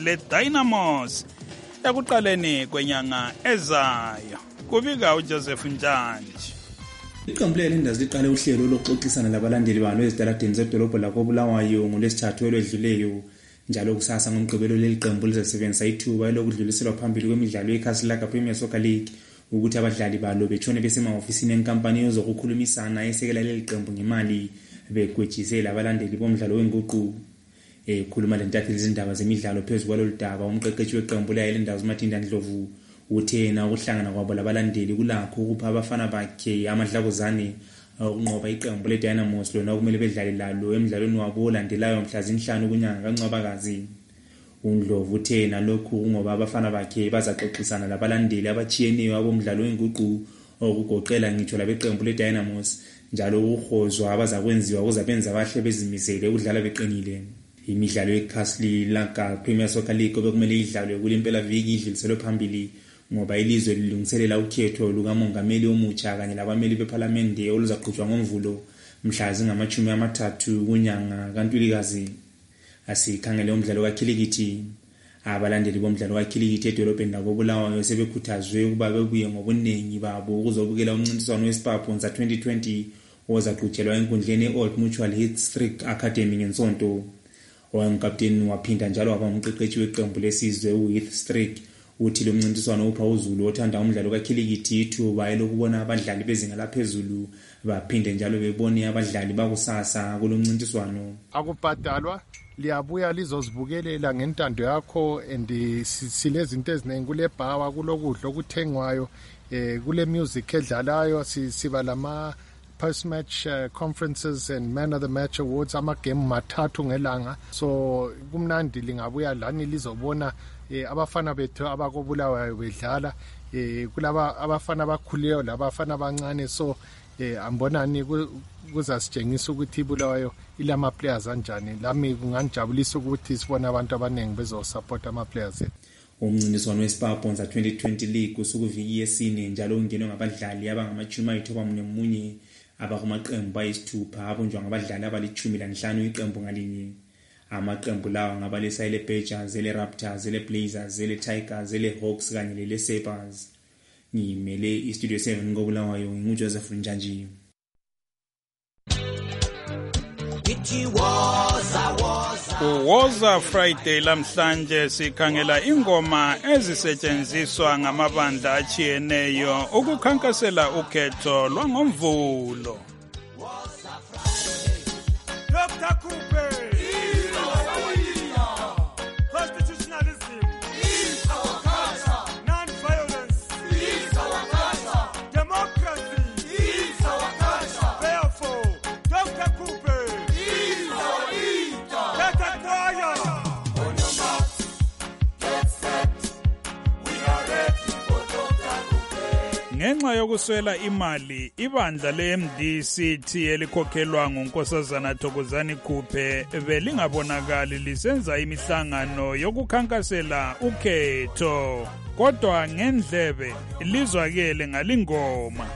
leDynamos ekuqaleni kwenyanga ezayo. Kubika uJoseph Njanji. Iqembu leHighlanders liqale uhlelo lokuxoxisana labalandeli balo ezitaladeni zedolobho lakoBulawayo ngolwesithathu olwedluleyo. Njalo kusasa ngomgqibelo leli qembu lizasebenzisa ithuba lokudluliselwa phambili kwemidlalo yeCastlelaga Premier Soccer League ukuthi abadlali balo betshone besemahofisini enkampani yozokukhulumisana esekela leli qembu ngemali begwejisela abalandeli bomdlalo wenguqu. Ekhuluma lentatheli izindaba zemidlalo phezulu kwalolu daba, umqeqeshi weqembu leHighlanders uMadinda Ndlovu uthe na ukuhlangana kwabo labalandeli kulakho ukupha abafana bakhe amadlavuzane ukunqoba iqembu leDynamos lona kumele bedlale lalo emidlalweni wabo olandelayo mhla zinhlanu kunyanga kaNcwabakazi. uNdlovu uthe nalokhu ngoba abafana bakhe bazaxoxisana labalandeli abachiyeneyo abomdlalo wenguqu okugoqela ngitsho labeqembu leDynamos, njalo uhozwa abazakwenziwa ukuze benze abahle bezimisele ukudlala beqinile. Imidlalo yeCastlelaga Premier Soccer League obekumele idlalwe kule impela viki idluliselwe phambili ngoba ilizwe lilungiselela ukhetho lukamongameli omutsha kanye labameli beParliament oluzaqhutshwa ngomvulo mhla zingamachumi amathathu kunyanga kaNtulikazi. Asikhangele umdlalo kakhilikithi. Abalandeli bomdlalo kakhilikithi edolobheni lakoBulawayo sebekhuthazwe ukuba bebuye ngobuningi babo ukuzobukela umncintiswano weSpar twenty twenty ozaqhutshelwa enkundleni eOld Mutual Heat Street Academy ngensonto. Owayengukapteni waphinda njalo waba umqeqeshi weqembu lesizwe uHeath Street uthi lo mncintiswano upha uZulu othanda umdlalo kakhilikithi ithuba elokubona abadlali bezinga laphezulu baphinde njalo bebone abadlali bakusasa kulo mncintiswano. Akubhadalwa, liyabuya lizozibukelela ngentando yakho and silezinto eziningi kule bar, kulokudla okuthengwayo, eh kule music edlalayo, siba lama post match uh, conferences and man of the match awards, ama game mathathu ngelanga. So kumnandi lingabuya lani lizobona eh abafana bethu abakobulawayo bedlala, eh kulaba abafana abakhuleyo labafana abancane. So eh ambonani kuzasitshengisa ukuthi iBulawayo ilama players anjani. Lami kungangijabulisa ukuthi sibone abantu abanengi bezosupport ama players. Umncintiswano weSpar twenty twenty League usukuviki yesine njalo ungenwe ngabadlali abangamachumi ayithoba munye abakumaqembu ayisithupha abunjwa ngabadlali abalichumi lanhlanu iqembu ngalinye. Amaqembu lawa ngabalesa ele Badgers, ele Raptors, ele Blazers, ele Tigers, ele Hawks kanye lele Sabres. Ngimele iStudio seven ngoBulawayo nguJoseph Njanji. Woza Friday lamhlanje sikhangela ingoma ezisetshenziswa ngamabandla achiyeneyo ukukhankasela ukhetho lwangomvulo. Doctor Coupe, constitutionalism. ngenxa yokuswela imali ibandla le-M D C T elikhokhelwa ngunkosazana Thokozani Khuphe belingabonakali lisenza imihlangano yokukhankasela ukhetho kodwa ngendlebe lizwakele ngalingoma.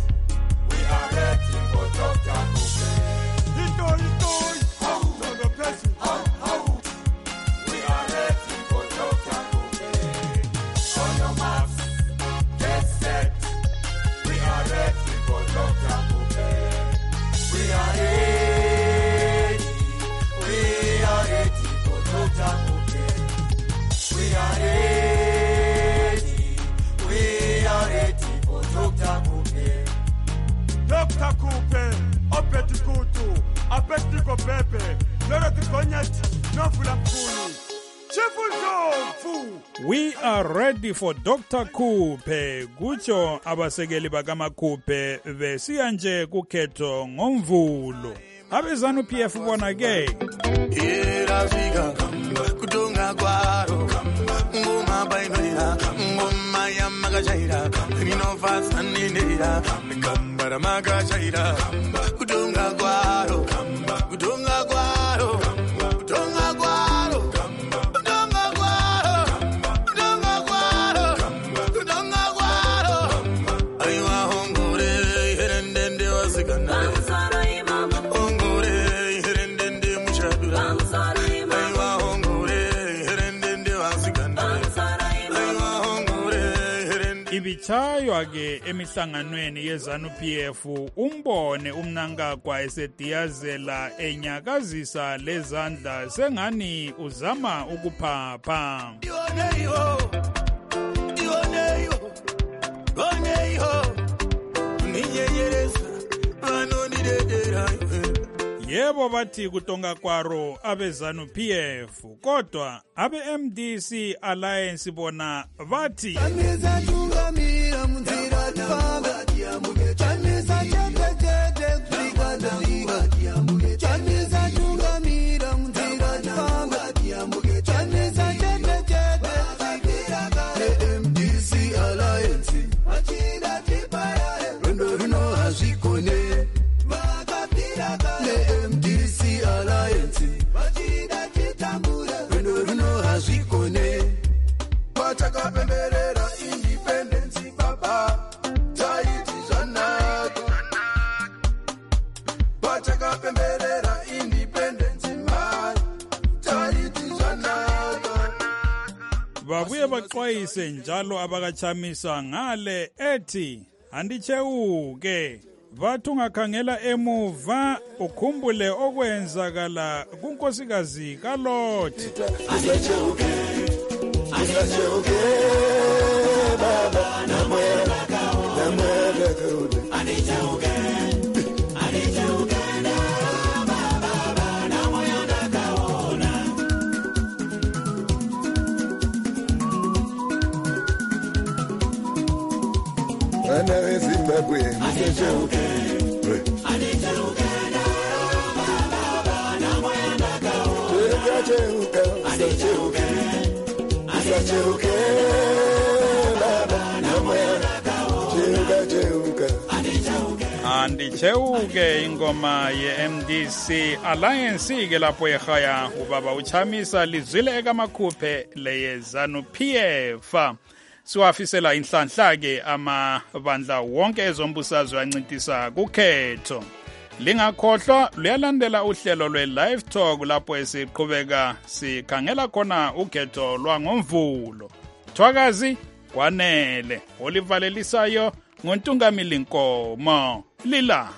Doctor Khuphe, opeti kutu, apeti kopepe, loro tikonyati, nofula mkuni. We are ready for Doctor Khuphe. Kucho abasekeli bakaMakhuphe besiya nje kukhetho ngomvulo. Abezanu P F bona ke. Era zika kudonga kwaro ngoma bainoira ngoma ya magajaira nino fasa ninira kambara magajaira kudonga kwaro kudonga kwaro kudonga kwaro kudonga kwaro kudonga kwaro kudonga kwaro aiwa hongore herendende wasikana Ibichaywa ke emihlanganweni yezanu P F umbone umnankagwa esediyazela enyakazisa lezandla sengani uzama ukuphapha. Iwoneyo iwoneyo iwoneyo ninyeyereza banonidedera. Yebo bathi kutonga kwaro abezanu P F kodwa abe M D C Alliance bona bathi Chamisa tungamira munzira tfamba Chamisa chete chete kufikana liga Chamisa tungamira munzira tfamba Chamisa chete chete kufikana M D C Alliance Machida tipaya Rondo rino hazikone M D C Alliance Machida chitambura Rondo rino hazikone Watakapemberera independence baba Taiti zanaka Watakapemberera independence man Taiti zanaka babuye baxwayise njalo abakachamisa ngale ethi andichewuke Vathu ungakhangela emuva ukhumbule okwenzakala kunkosikazi kaLothi. Asacheuke Asacheuke baba namwela namwela karude Anecheuke Anecheuke baba namwela kaona Ana wezimbabwe Asacheuke Anecheuke baba namwela kaona Asacheuke Asacheuke Asacheuke baba namwela kaona Cheuka Andicheuke ingoma ye-M D C Alliance ke lapho ekhaya ubaba uchamisa lizwile ekaMakhuphe leyezanu P F. Siwafisela inhlanhla ke amabandla wonke ezombusazwe ancintisa kukhetho. Lingakhohlwa luyalandela uhlelo lwe-Live Talk lapho esiqhubeka sikhangela khona ukhetho lwangomvulo. Thwakazi kwanele olivalelisayo ngontungamili Nkomo lila.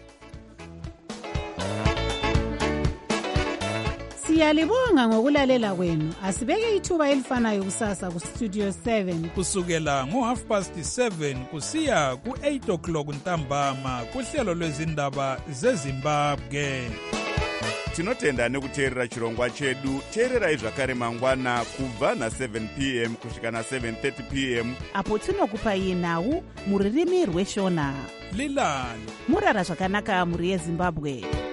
Siyalibonga ngokulalela kwenu. Asibeke ithuba elifanayo kusasa ku Studio seven kusukela ngo half past seven kusiya ku eight o'clock ntambama kuhlelo lwezindaba zeZimbabwe. Tinotenda nekuteerera chirongwa chedu. Teererai zvakare mangwana kubva na seven p m kusvika na seven thirty p m apo tinokupai nhau muririmi rweshona. Lilani murara zvakanaka muri yeZimbabwe.